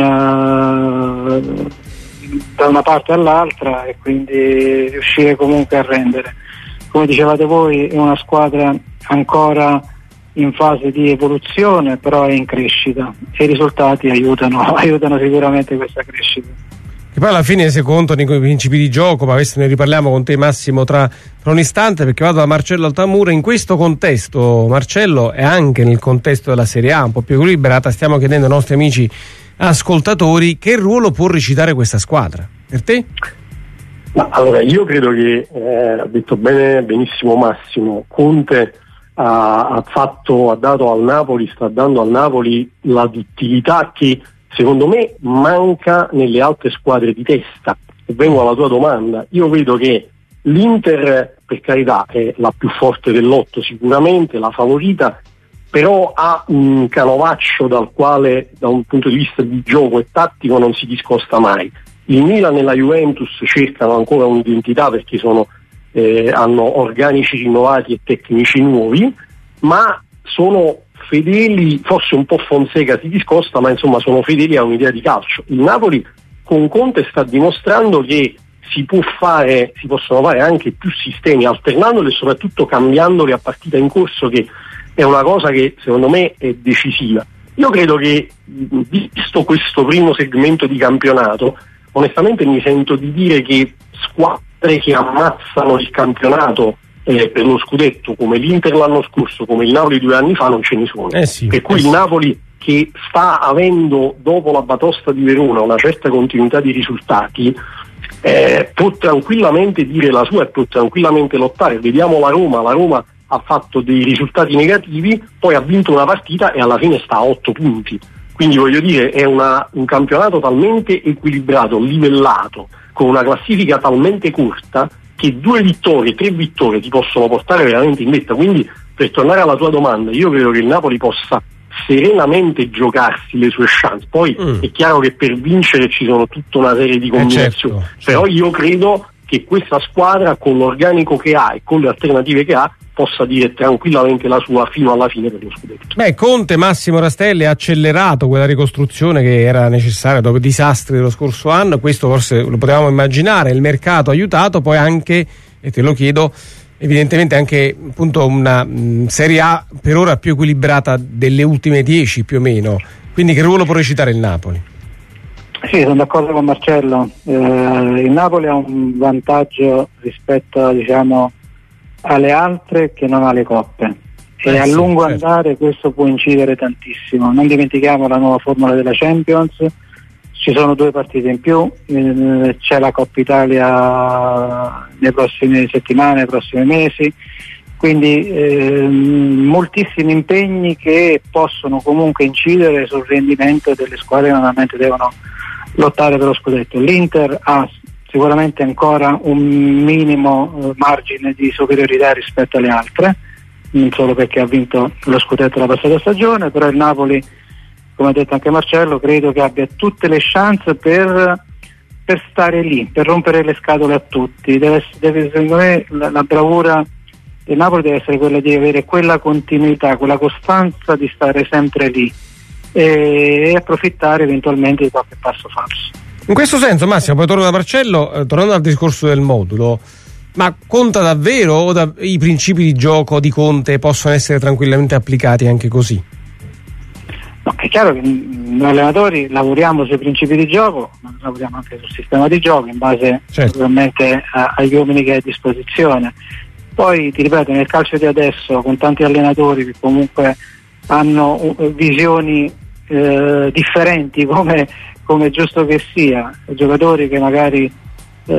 uh, da una parte all'altra e quindi riuscire comunque a rendere. Come dicevate voi, è una squadra ancora in fase di evoluzione, però è in crescita e i risultati aiutano, aiutano sicuramente questa crescita. Che poi alla fine si contano i principi di gioco, ma questo ne riparliamo con te, Massimo, tra, tra un istante, perché vado da Marcello Altamura. In questo contesto, Marcello, e anche nel contesto della Serie A un po' più equilibrata, stiamo chiedendo ai nostri amici ascoltatori che ruolo può recitare questa squadra per te? Ma allora, io credo che eh, ha detto bene, benissimo Massimo. Conte ha, ha fatto, ha dato al Napoli, sta dando al Napoli la duttilità che secondo me manca nelle altre squadre di testa. E vengo alla tua domanda, io vedo che l'Inter, per carità, è la più forte dell'otto sicuramente, la favorita, però ha un canovaccio dal quale da un punto di vista di gioco e tattico non si discosta mai. Il Milan e la Juventus cercano ancora un'identità perché sono, eh, hanno organici rinnovati e tecnici nuovi, ma sono fedeli, forse un po' Fonseca si discosta, ma insomma sono fedeli a un'idea di calcio. Il Napoli con Conte sta dimostrando che si può fare, si possono fare anche più sistemi, alternandoli e soprattutto cambiandoli a partita in corso, che è una cosa che secondo me è decisiva. Io credo che, visto questo primo segmento di campionato, onestamente mi sento di dire che squadre che ammazzano il campionato Eh, per lo scudetto come l'Inter l'anno scorso, come il Napoli due anni fa, non ce ne sono. Eh sì, per cui eh il sì. Napoli, che sta avendo dopo la batosta di Verona una certa continuità di risultati, eh, può tranquillamente dire la sua e può tranquillamente lottare. Vediamo la Roma, la Roma ha fatto dei risultati negativi, poi ha vinto una partita e alla fine sta a otto punti. Quindi voglio dire, è una, un campionato talmente equilibrato, livellato, con una classifica talmente corta che due vittorie, tre vittorie ti possono portare veramente in vetta. Quindi, per tornare alla tua domanda, io credo che il Napoli possa serenamente giocarsi le sue chance. Poi mm. è chiaro che per vincere ci sono tutta una serie di combinazioni, eh certo, però io credo che questa squadra, con l'organico che ha e con le alternative che ha, possa dire tranquillamente la sua fino alla fine dello scudetto. Beh, Conte, Massimo Rastelli, ha accelerato quella ricostruzione che era necessaria dopo i disastri dello scorso anno. Questo forse lo potevamo immaginare, il mercato ha aiutato, poi anche, e te lo chiedo, evidentemente anche appunto una mh, Serie A per ora più equilibrata delle ultime dieci più o meno. Quindi che ruolo può recitare il Napoli? Sì, sono d'accordo con Marcello. Eh, il Napoli ha un vantaggio rispetto, diciamo, alle altre, che non ha le coppe, e eh a sì, lungo certo. andare questo può incidere tantissimo. Non dimentichiamo la nuova formula della Champions, ci sono due partite in più, eh, c'è la Coppa Italia nelle prossime settimane, nei prossimi mesi, quindi eh, moltissimi impegni che possono comunque incidere sul rendimento delle squadre che normalmente devono lottare per lo scudetto. L'Inter ha sicuramente ancora un minimo eh, margine di superiorità rispetto alle altre, non solo perché ha vinto lo scudetto la passata stagione, però il Napoli, come ha detto anche Marcello, credo che abbia tutte le chance per, per stare lì, per rompere le scatole a tutti. Deve, deve, secondo me la, la bravura del Napoli deve essere quella di avere quella continuità, quella costanza di stare sempre lì e, e approfittare eventualmente di qualche passo falso. In questo senso, Massimo, poi torno da Marcello, eh, tornando al discorso del modulo, ma conta davvero o da, i principi di gioco di Conte possono essere tranquillamente applicati anche così? No, è chiaro che noi allenatori lavoriamo sui principi di gioco, ma lavoriamo anche sul sistema di gioco in base certo. naturalmente a, agli uomini che hai a disposizione. Poi ti ripeto, nel calcio di adesso con tanti allenatori che comunque hanno uh, visioni uh, differenti, come, come è giusto che sia, giocatori che magari uh,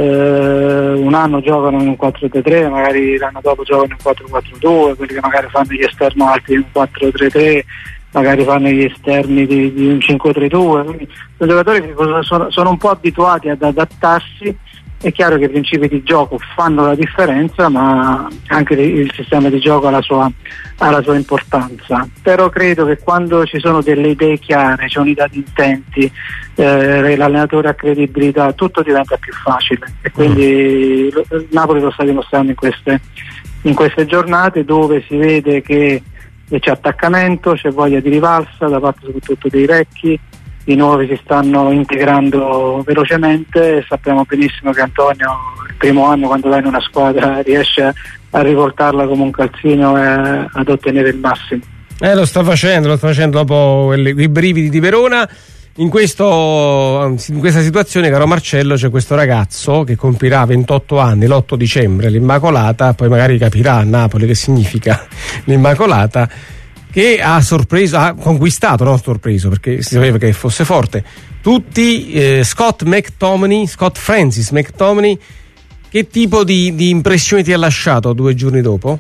un anno giocano in un quattro tre tre, magari l'anno dopo giocano in un quattro quattro due, quelli che magari fanno gli esterni alti in un quattro tre tre, magari fanno gli esterni di, di un cinque tre due, quindi sono giocatori che sono, sono un po' abituati ad adattarsi. È chiaro che i principi di gioco fanno la differenza, ma anche il sistema di gioco ha la sua, ha la sua importanza. Però credo che quando ci sono delle idee chiare, c'è unità di intenti, eh, l'allenatore ha credibilità, tutto diventa più facile. E quindi il Napoli lo sta dimostrando in queste, in queste giornate, dove si vede che c'è attaccamento, c'è voglia di rivalsa da parte soprattutto dei vecchi. I nuovi si stanno integrando velocemente e sappiamo benissimo che Antonio il primo anno, quando va in una squadra, riesce a rivoltarla come un calzino e ad ottenere il massimo. Eh, lo sta facendo, lo sta facendo dopo i brividi di Verona. In, questo, in questa situazione, caro Marcello, c'è questo ragazzo che compirà ventotto anni l'otto dicembre, l'Immacolata, poi magari capirà a Napoli che significa l'Immacolata, che ha sorpreso, ha conquistato, non sorpreso perché si sapeva che fosse forte, tutti. eh, Scott McTominay, Scott Francis McTominay, che tipo di, di impressione ti ha lasciato due giorni dopo?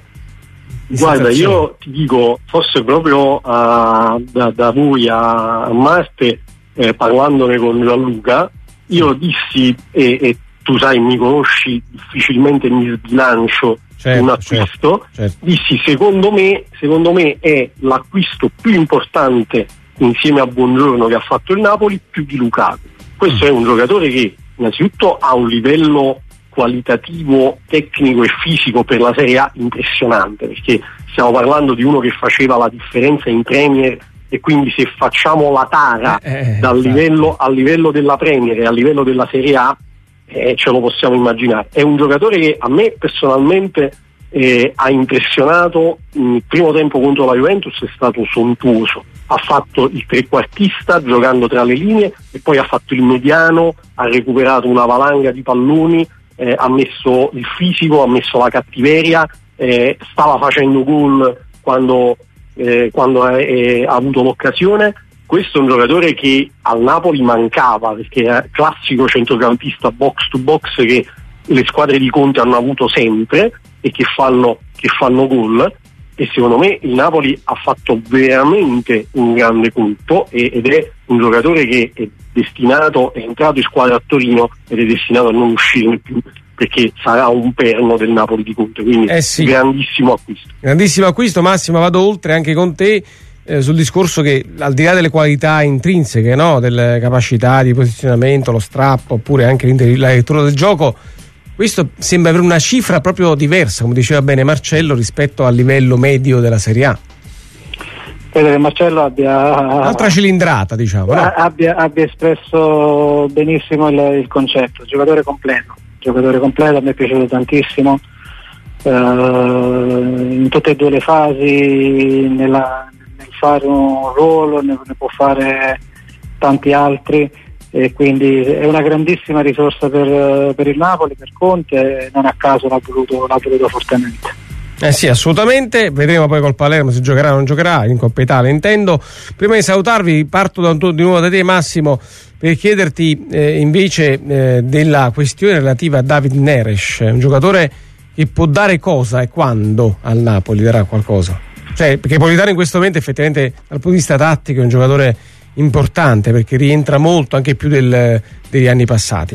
Di Guarda, io ti dico, forse proprio uh, da, da voi a, a Marte, eh, parlandone con Gianluca, io dissi, e, e tu sai, mi conosci, difficilmente mi sbilancio certo, un acquisto, certo, certo. dissi secondo me, secondo me è l'acquisto più importante insieme a Buongiorno che ha fatto il Napoli, più di Lukaku. Questo mm. è un giocatore che innanzitutto ha un livello qualitativo, tecnico e fisico per la Serie A impressionante, perché stiamo parlando di uno che faceva la differenza in Premier, e quindi se facciamo la tara eh, eh, dal esatto. livello al livello della Premier e al livello della Serie A, eh, ce lo possiamo immaginare. È un giocatore che a me personalmente eh, ha impressionato. Il primo tempo contro la Juventus è stato sontuoso, ha fatto il trequartista giocando tra le linee e poi ha fatto il mediano, ha recuperato una valanga di palloni, eh, ha messo il fisico, ha messo la cattiveria, eh, stava facendo gol quando Eh, quando è, è, ha avuto l'occasione. Questo è un giocatore che al Napoli mancava, perché è classico centrocampista box to box che le squadre di Conte hanno avuto sempre e che fanno, che fanno gol, e secondo me il Napoli ha fatto veramente un grande colpo ed è un giocatore che è destinato, è entrato in squadra a Torino ed è destinato a non uscirne più, perché sarà un perno del Napoli di Conte, quindi eh sì. grandissimo acquisto. Grandissimo acquisto, Massimo, vado oltre anche con te eh, sul discorso che, al di là delle qualità intrinseche, no? Delle capacità di posizionamento, lo strappo, oppure anche la lettura del gioco, questo sembra avere una cifra proprio diversa, come diceva bene Marcello, rispetto al livello medio della Serie A. Credo che Marcello abbia un'altra cilindrata, diciamo, no? abbia, abbia espresso benissimo il, il concetto, giocatore completo. giocatore completo, a me è piaciuto tantissimo, uh, in tutte e due le fasi, nella, nel fare un ruolo, ne, ne può fare tanti altri, e quindi è una grandissima risorsa per, per il Napoli, per Conte, non a caso l'ha voluto, l'ha voluto fortemente. Eh sì, assolutamente, vedremo poi col Palermo se giocherà o non giocherà, in Coppa Italia intendo. Prima di salutarvi parto da un, di nuovo da te, Massimo, per chiederti eh, invece eh, della questione relativa a David Neres, un giocatore che può dare cosa e quando al Napoli darà qualcosa? Cioè, perché Politano in questo momento effettivamente dal punto di vista tattico è un giocatore importante, perché rientra molto, anche più del, degli anni passati.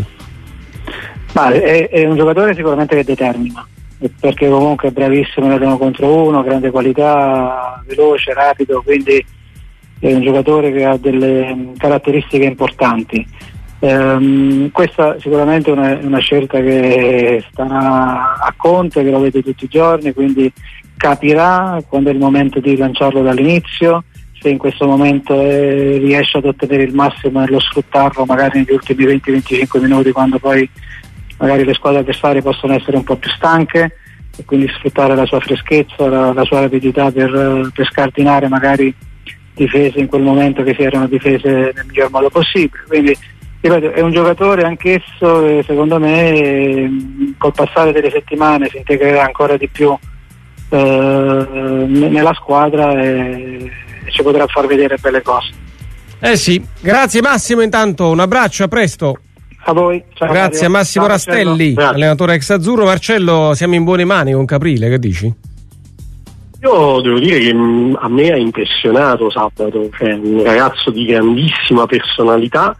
Ma è, è un giocatore sicuramente che determina, perché comunque è bravissimo nel uno contro uno, grande qualità, veloce, rapido, quindi è un giocatore che ha delle caratteristiche importanti. Ehm, questa sicuramente è una, una scelta che sta a Conte, che lo vede tutti i giorni, quindi capirà quando è il momento di lanciarlo dall'inizio, se in questo momento eh, riesce ad ottenere il massimo e lo sfruttarlo magari negli ultimi venti venticinque minuti, quando poi magari le squadre avversarie possono essere un po' più stanche, e quindi sfruttare la sua freschezza, la, la sua rapidità per, per scardinare magari difese in quel momento che si erano difese nel miglior modo possibile. Quindi ripeto, è un giocatore anch'esso che secondo me col passare delle settimane si integrerà ancora di più eh, nella squadra e ci potrà far vedere belle cose. Eh sì, grazie Massimo, intanto un abbraccio, a presto. A voi. Ciao, grazie Mario. a Massimo Ciao, Rastelli, Marcello. allenatore ex azzurro. Marcello, siamo in buone mani con Caprile, che dici? Io devo dire che mh, a me ha impressionato sabato, cioè un ragazzo di grandissima personalità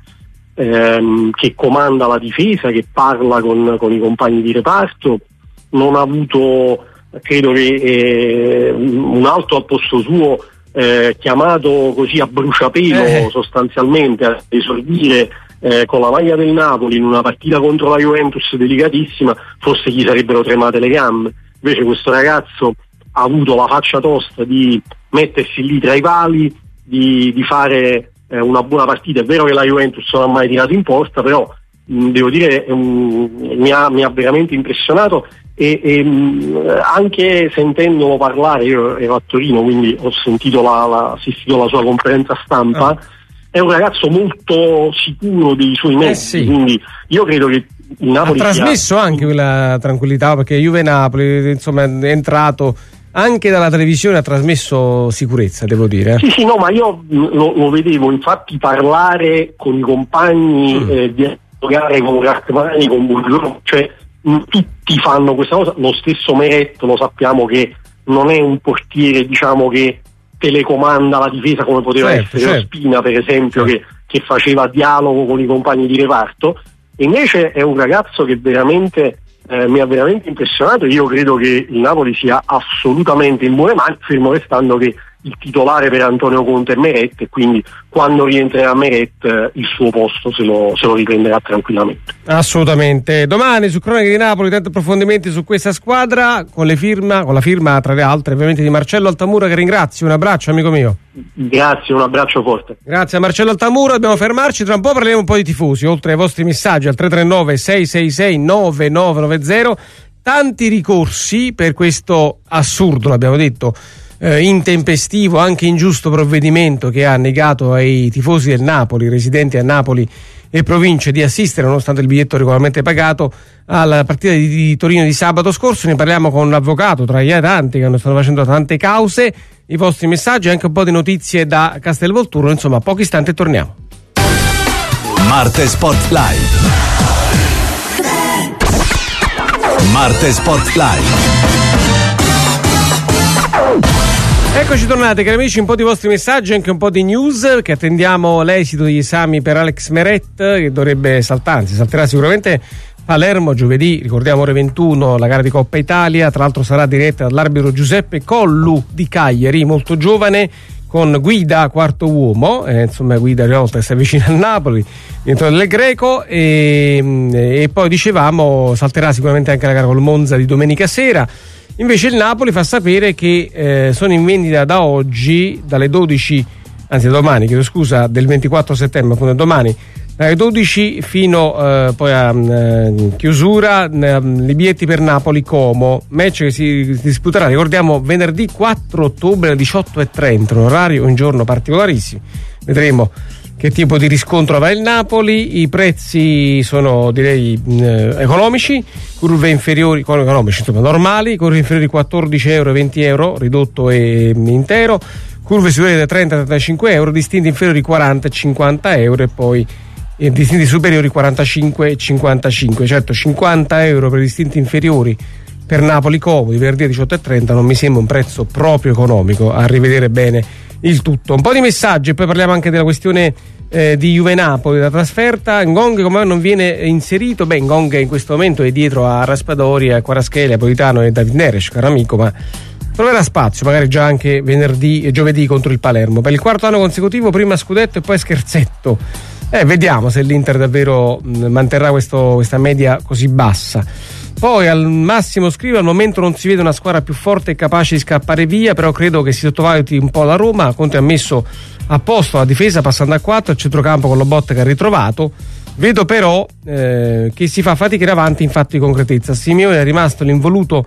ehm, che comanda la difesa, che parla con, con i compagni di reparto, non ha avuto, credo che eh, un altro al posto suo eh, chiamato così a bruciapelo eh. sostanzialmente a esordire eh, con la maglia del Napoli in una partita contro la Juventus delicatissima, forse gli sarebbero tremate le gambe. Invece questo ragazzo ha avuto la faccia tosta di mettersi lì tra i pali, di, di fare eh, una buona partita. È vero che la Juventus non ha mai tirato in porta, però mh, devo dire um, mi, ha, mi ha veramente impressionato e, e mh, anche sentendolo parlare, io ero a Torino, quindi ho sentito la, la, assistito alla sua conferenza stampa, ah. è un ragazzo molto sicuro dei suoi mezzi, eh sì. quindi io credo che il Napoli ha trasmesso sia... anche quella tranquillità, perché Juve Napoli insomma è entrato anche dalla televisione, ha trasmesso sicurezza, devo dire. Sì, sì, no, ma io lo, lo vedevo infatti parlare con i compagni, mm. eh, dialogare con Ratmani, con Buongiorno, cioè mh, tutti fanno questa cosa. Lo stesso Meret, lo sappiamo che non è un portiere, diciamo, che telecomanda la difesa come poteva certo, essere certo. Spina, per esempio, certo. che, che faceva dialogo con i compagni di reparto. Invece è un ragazzo che veramente eh, mi ha veramente impressionato. Io credo che il Napoli sia assolutamente in buone mani, fermo restando che il titolare per Antonio Conte è Meret, e quindi quando rientrerà Meret eh, il suo posto se lo, se lo riprenderà tranquillamente. Assolutamente. Domani su Cronache di Napoli tanti approfondimenti su questa squadra con, le firma, con la firma tra le altre ovviamente di Marcello Altamura, che ringrazio. Un abbraccio amico mio. Grazie, un abbraccio forte. Grazie a Marcello Altamura, dobbiamo fermarci, tra un po' parliamo un po' di tifosi, oltre ai vostri messaggi al tre tre nove sei sei sei nove nove nove zero. Tanti ricorsi per questo assurdo, l'abbiamo detto, eh, intempestivo, anche ingiusto provvedimento che ha negato ai tifosi del Napoli, residenti a Napoli e province, di assistere, nonostante il biglietto regolarmente pagato, alla partita di, di Torino di sabato scorso. Ne parliamo con un avvocato tra gli tanti che stanno facendo tante cause. I vostri messaggi e anche un po' di notizie da Castelvolturno. Insomma, a pochi istanti torniamo. Marte Sport Live. Marte Sport Live. Eccoci tornati, cari amici, un po' di vostri messaggi, anche un po' di news, che attendiamo l'esito degli esami per Alex Meret, che dovrebbe saltare, anzi salterà sicuramente Palermo giovedì, ricordiamo ore ventuno, la gara di Coppa Italia, tra l'altro sarà diretta dall'arbitro Giuseppe Collu di Cagliari, molto giovane, con guida quarto uomo, eh, insomma guida una volta che si avvicina al Napoli, dentro del Greco, e, e poi dicevamo salterà sicuramente anche la gara col Monza di domenica sera. Invece il Napoli fa sapere che eh, sono in vendita da oggi, dalle dodici, anzi da domani, chiedo scusa, del ventiquattro settembre, appunto domani, dalle dodici fino eh, poi a eh, chiusura, eh, i biglietti per Napoli-Como, match che si disputerà, ricordiamo, venerdì quattro ottobre alle diciotto e trenta, un orario, un giorno particolarissimo. Vedremo che tipo di riscontro avrà il Napoli. I prezzi sono, direi, eh, economici, curve inferiori, economici insomma normali, curve inferiori quattordici euro, venti euro, ridotto e intero, curve superiori da trenta a trentacinque euro, distinti inferiori quaranta e cinquanta euro, e poi eh, distinti superiori quarantacinque e cinquantacinque. Certo, cinquanta euro per i distinti inferiori per Napoli Como di venerdì diciotto e trenta non mi sembra un prezzo proprio economico, a rivedere bene il tutto. Un po' di messaggi e poi parliamo anche della questione eh, di Juve Napoli, la trasferta. Ngong come non viene inserito? Beh, Ngong in questo momento è dietro a Raspadori, a Kvaratskhelia, a Politano e David Neres, caro amico, ma troverà spazio magari già anche venerdì e giovedì contro il Palermo per il quarto anno consecutivo, prima scudetto e poi scherzetto. Eh, vediamo se l'Inter davvero mh, manterrà questo, questa media così bassa. Poi al Massimo scrive: al momento non si vede una squadra più forte e capace di scappare via, però credo che si sottovaluti un po' la Roma. Conte ha messo a posto la difesa passando a quattro, il centrocampo con Lobotka che ha ritrovato. Vedo però eh, che si fa fatica in avanti in fatti di concretezza. Simeone è rimasto l'involuto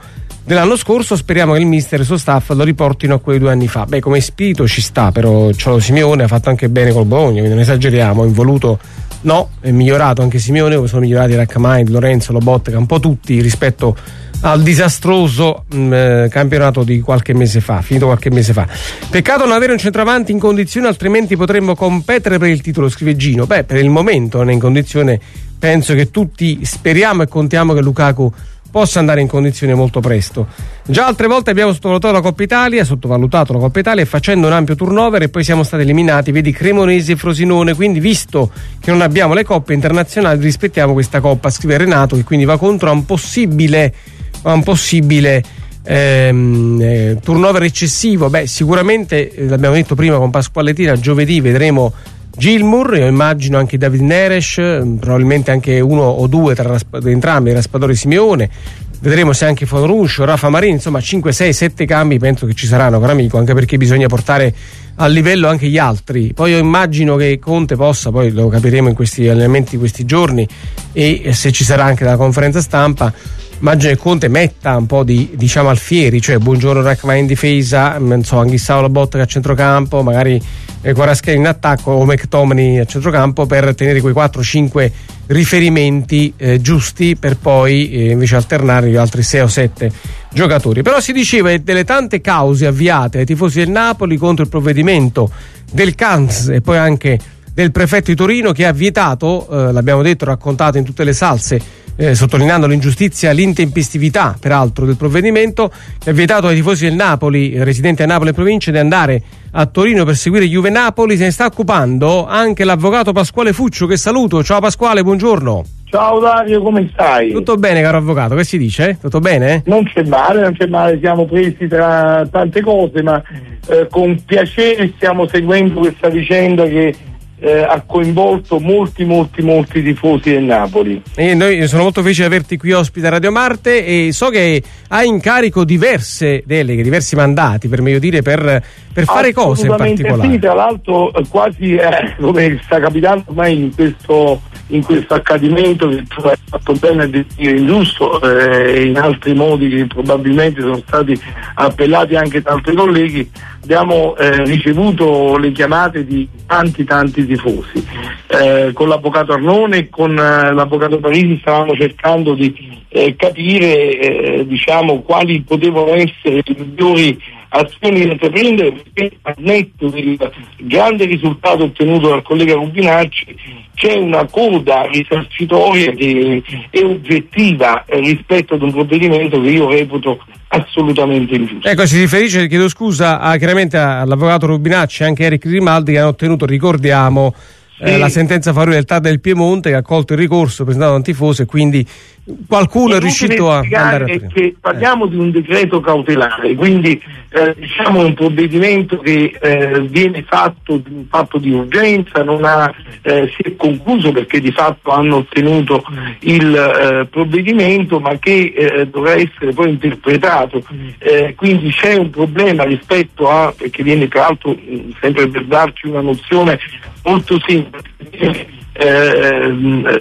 dell'anno scorso. Speriamo che il mister e il suo staff lo riportino a quei due anni fa. Beh, come spirito ci sta, però Ciolo Simeone ha fatto anche bene col Bologna, quindi non esageriamo, involuto no, è migliorato anche Simeone, come sono migliorati Raccamai, Lorenzo, Lobotka, un po' tutti rispetto al disastroso mh, campionato di qualche mese fa, finito qualche mese fa. Peccato non avere un centravanti in condizione, altrimenti potremmo competere per il titolo, scrive Gino. Beh, per il momento non è in condizione, penso che tutti speriamo e contiamo che Lukaku possa andare in condizione molto presto. Già altre volte abbiamo sottovalutato la Coppa Italia, sottovalutato la Coppa Italia facendo un ampio turnover e poi siamo stati eliminati, vedi Cremonese e Frosinone, quindi visto che non abbiamo le coppe internazionali rispettiamo questa Coppa, scrive Renato, che quindi va contro a un possibile a un possibile ehm, eh, turnover eccessivo. Beh, sicuramente eh, l'abbiamo detto prima con Pasqualetina, giovedì vedremo Gilmour, io immagino anche David Neres, probabilmente anche uno o due tra rasp- entrambi, Raspadori e Simeone. Vedremo se anche Fonruscio, Rafa Marini, insomma cinque, sei, sette cambi penso che ci saranno, caro amico, anche perché bisogna portare a livello anche gli altri. Poi io immagino che Conte possa, poi lo capiremo in questi allenamenti di questi giorni e se ci sarà anche la conferenza stampa, immagino che Conte metta un po' di, diciamo, alfieri, cioè buongiorno Rackman in difesa, non so, Anghissao Lobotka a centrocampo, magari eh, Kvaratskhelia in attacco o McTominay a centrocampo, per tenere quei quattro cinque riferimenti eh, giusti per poi eh, invece alternare gli altri sei o sette giocatori. Però si diceva delle tante cause avviate ai tifosi del Napoli contro il provvedimento del C A N S e poi anche del prefetto di Torino, che ha vietato, eh, l'abbiamo detto, raccontato in tutte le salse, eh, sottolineando l'ingiustizia, l'intempestività peraltro del provvedimento, che ha vietato ai tifosi del Napoli, residenti a Napoli e provincia, di andare a Torino per seguire Juve Napoli. Se ne sta occupando anche l'avvocato Pasquale Fuccio, che saluto. Ciao Pasquale, buongiorno. Ciao Dario, come stai? Tutto bene, caro avvocato, che si dice? Tutto bene? Non c'è male, non c'è male, siamo presi tra tante cose, ma eh, con piacere stiamo seguendo questa vicenda che Eh, ha coinvolto molti molti molti tifosi del Napoli. E noi sono molto felice di averti qui ospite a Radio Marte e so che hai in carico diverse deleghe, diversi mandati, per meglio dire, per, per fare cose in particolare. Sì, tra l'altro quasi eh, come sta capitando ormai in questo in questo accadimento, che tu hai fatto bene a definire ingiusto, eh, in altri modi che probabilmente sono stati appellati anche da altri colleghi, abbiamo eh, ricevuto le chiamate di tanti tanti tifosi. Eh, con l'avvocato Arnone e con eh, l'avvocato Parisi stavamo cercando di eh, capire eh, diciamo quali potevano essere le migliori azioni da intraprendere, perché al netto del grande risultato ottenuto dal collega Rubinacci c'è una coda risarcitoria che è oggettiva eh, rispetto ad un provvedimento che io reputo assolutamente ingiusto. Ecco, si riferisce, chiedo scusa, a, chiaramente all'avvocato Rubinacci e anche a Eric Grimaldi, che hanno ottenuto, ricordiamo, sì, eh, la sentenza favorevole del T A R del Piemonte, che ha accolto il ricorso presentato da un tifoso, e quindi qualcuno è riuscito a andare a è che parliamo eh. di un decreto cautelare, quindi eh, diciamo un provvedimento che eh, viene fatto di un fatto di urgenza, non ha, eh, si è concluso perché di fatto hanno ottenuto il eh, provvedimento, ma che eh, dovrà essere poi interpretato, eh, quindi c'è un problema rispetto a, perché viene tra l'altro sempre per darci una nozione molto semplice, Eh,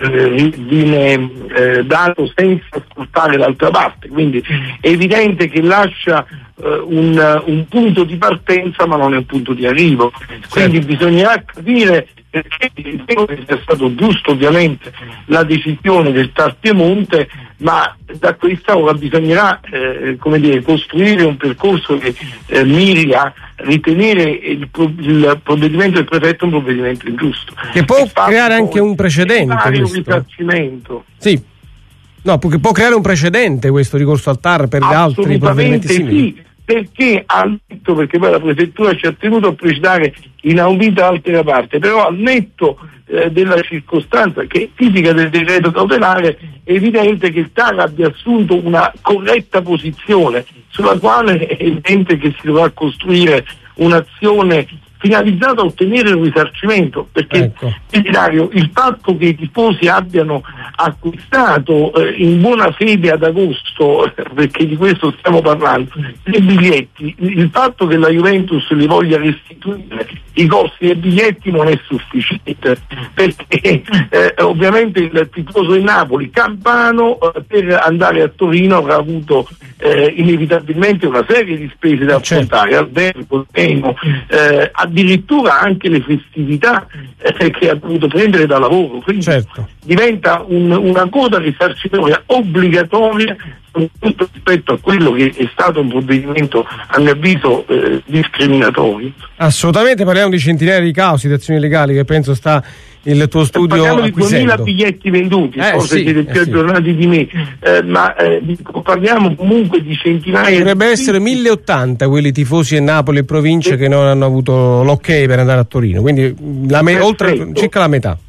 viene eh, dato senza ascoltare l'altra parte, quindi è evidente che lascia eh, un, un punto di partenza ma non è un punto di arrivo, quindi bisognerà capire, perché ritengo che sia stato giusto ovviamente la decisione del T A R Piemonte, ma da questa ora bisognerà eh, come dire, costruire un percorso che eh, miri a ritenere il, il provvedimento del prefetto un provvedimento ingiusto, che può creare anche un precedente, un risarcimento. Sì, no, che può creare un precedente questo ricorso al T A R per gli altri provvedimenti simili. Sì, perché al netto, perché poi la prefettura ci ha tenuto a precisare inaudita altera parte, però al netto eh, della circostanza che è tipica del decreto cautelare, è evidente che il T A R abbia assunto una corretta posizione sulla quale è evidente che si dovrà costruire un'azione finalizzato a ottenere il risarcimento, perché ecco. Dario, il fatto che i tifosi abbiano acquistato eh, in buona fede ad agosto, perché di questo stiamo parlando, i biglietti, il fatto che la Juventus li voglia restituire i costi dei biglietti non è sufficiente, perché eh, ovviamente il tifoso in Napoli campano eh, per andare a Torino avrà avuto eh, inevitabilmente una serie di spese da affrontare, albergo, tempo, eh, addirittura anche le festività eh, che ha dovuto prendere da lavoro, quindi certo. diventa un, una coda risarcitoria obbligatoria, soprattutto rispetto a quello che è stato un provvedimento a mio avviso eh, discriminatorio. Assolutamente, parliamo di centinaia di cause di azioni legali che penso sta il tuo studio parliamo acquisendo. Di duemila biglietti venduti, eh, forse sì, siete eh, più sì. aggiornati di me, eh, ma eh, parliamo comunque di centinaia. Dovrebbe di essere mille e ottanta quelli tifosi in Napoli e provincia sì. che non hanno avuto l'ok per andare a Torino, quindi la me- oltre circa la metà.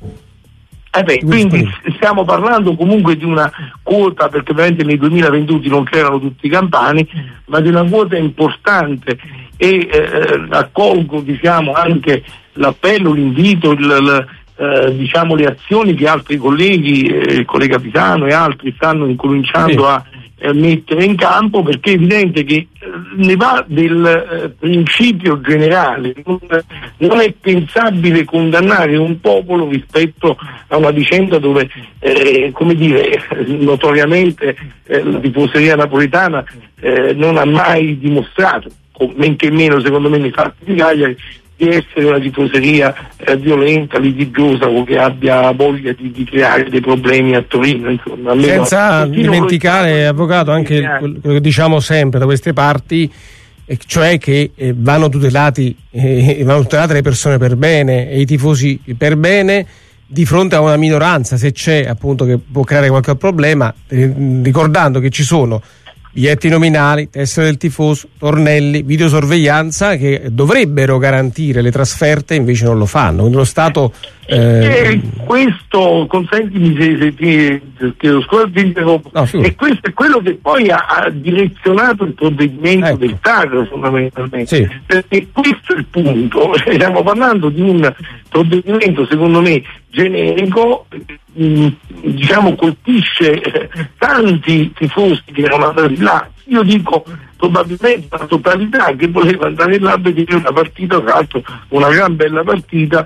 Eh beh, quindi stiamo parlando comunque di una quota, perché ovviamente nei duemila venduti non c'erano tutti i campani, ma di una quota importante, e eh, accolgo diciamo anche l'appello, l'invito, il, il, eh, diciamo le azioni che altri colleghi, eh, il collega Pisano e altri stanno incominciando sì. a eh, mettere in campo, perché è evidente che eh, ne va del eh, principio generale, non, non è pensabile condannare un popolo rispetto a una vicenda dove eh, come dire notoriamente eh, la tifoseria napoletana eh, non ha mai dimostrato, men che meno secondo me nei fatti di Cagliari, di essere una tifoseria eh, violenta, litigiosa o che abbia voglia di, di creare dei problemi a Torino, insomma. Senza dimenticare, avvocato, anche quello che diciamo sempre da queste parti, e cioè che eh, vanno tutelati eh, vanno tutelate le persone per bene e i tifosi per bene di fronte a una minoranza, se c'è appunto, che può creare qualche problema, eh, ricordando che ci sono biglietti nominali, tessere del tifoso, tornelli, videosorveglianza che dovrebbero garantire le trasferte, invece non lo fanno. Quindi lo Stato eh... E questo, consentimi se, se ti chiedo scusa, no, e questo è quello che poi ha, ha direzionato il provvedimento ecco. del T A R fondamentalmente, sì. perché questo è il punto. Stiamo parlando di un provvedimento secondo me generico, mh, diciamo colpisce eh, tanti tifosi che erano andati là, io dico probabilmente la totalità che voleva andare là a vedere una partita, tra l'altro una gran bella partita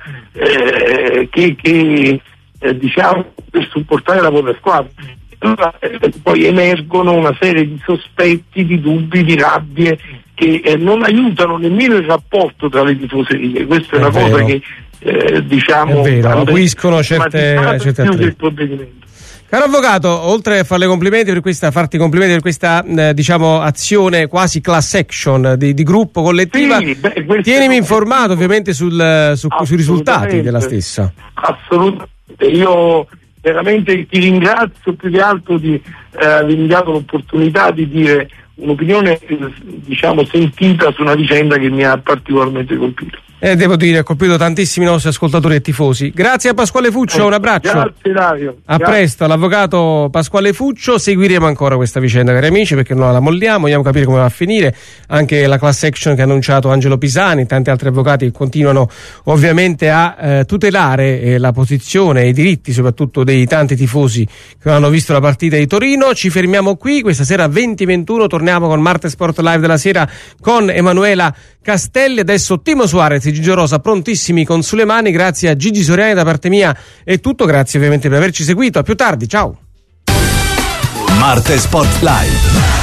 eh, che, che eh, diciamo per supportare la propria squadra. Allora, eh, poi emergono una serie di sospetti, di dubbi, di rabbie che eh, non aiutano nemmeno il rapporto tra le tifoserie. Questa è, è una vero. cosa che eh, diciamo è vero, acuiscono certe, certe più del provvedimento. Caro avvocato, oltre a farle complimenti per questa, farti complimenti per questa eh, diciamo azione quasi class action di, di gruppo collettiva, sì, beh, tienimi informato ovviamente sul, su, sui risultati della stessa. Assolutamente, io veramente ti ringrazio più che altro di eh, avermi dato l'opportunità di dire un'opinione eh, diciamo sentita su una vicenda che mi ha particolarmente colpito. E devo dire, ha colpito tantissimi nostri ascoltatori e tifosi. Grazie a Pasquale Fuccio, un abbraccio. Grazie Dario. A Grazie. presto, all'avvocato Pasquale Fuccio. Seguiremo ancora questa vicenda, cari amici, perché non la molliamo, vogliamo capire come va a finire. Anche la class action che ha annunciato Angelo Pisani, tanti altri avvocati che continuano ovviamente a eh, tutelare eh, la posizione e i diritti soprattutto dei tanti tifosi che non hanno visto la partita di Torino. Ci fermiamo qui, questa sera venti ventuno torniamo con Marte Sport Live della sera con Emanuela Castelli. Adesso Timo Suarez e Gigio Rosa prontissimi con Sulle Mani. Grazie a Gigi Soriani da parte mia è tutto, grazie ovviamente per averci seguito, a più tardi, ciao. Marte Sport Live.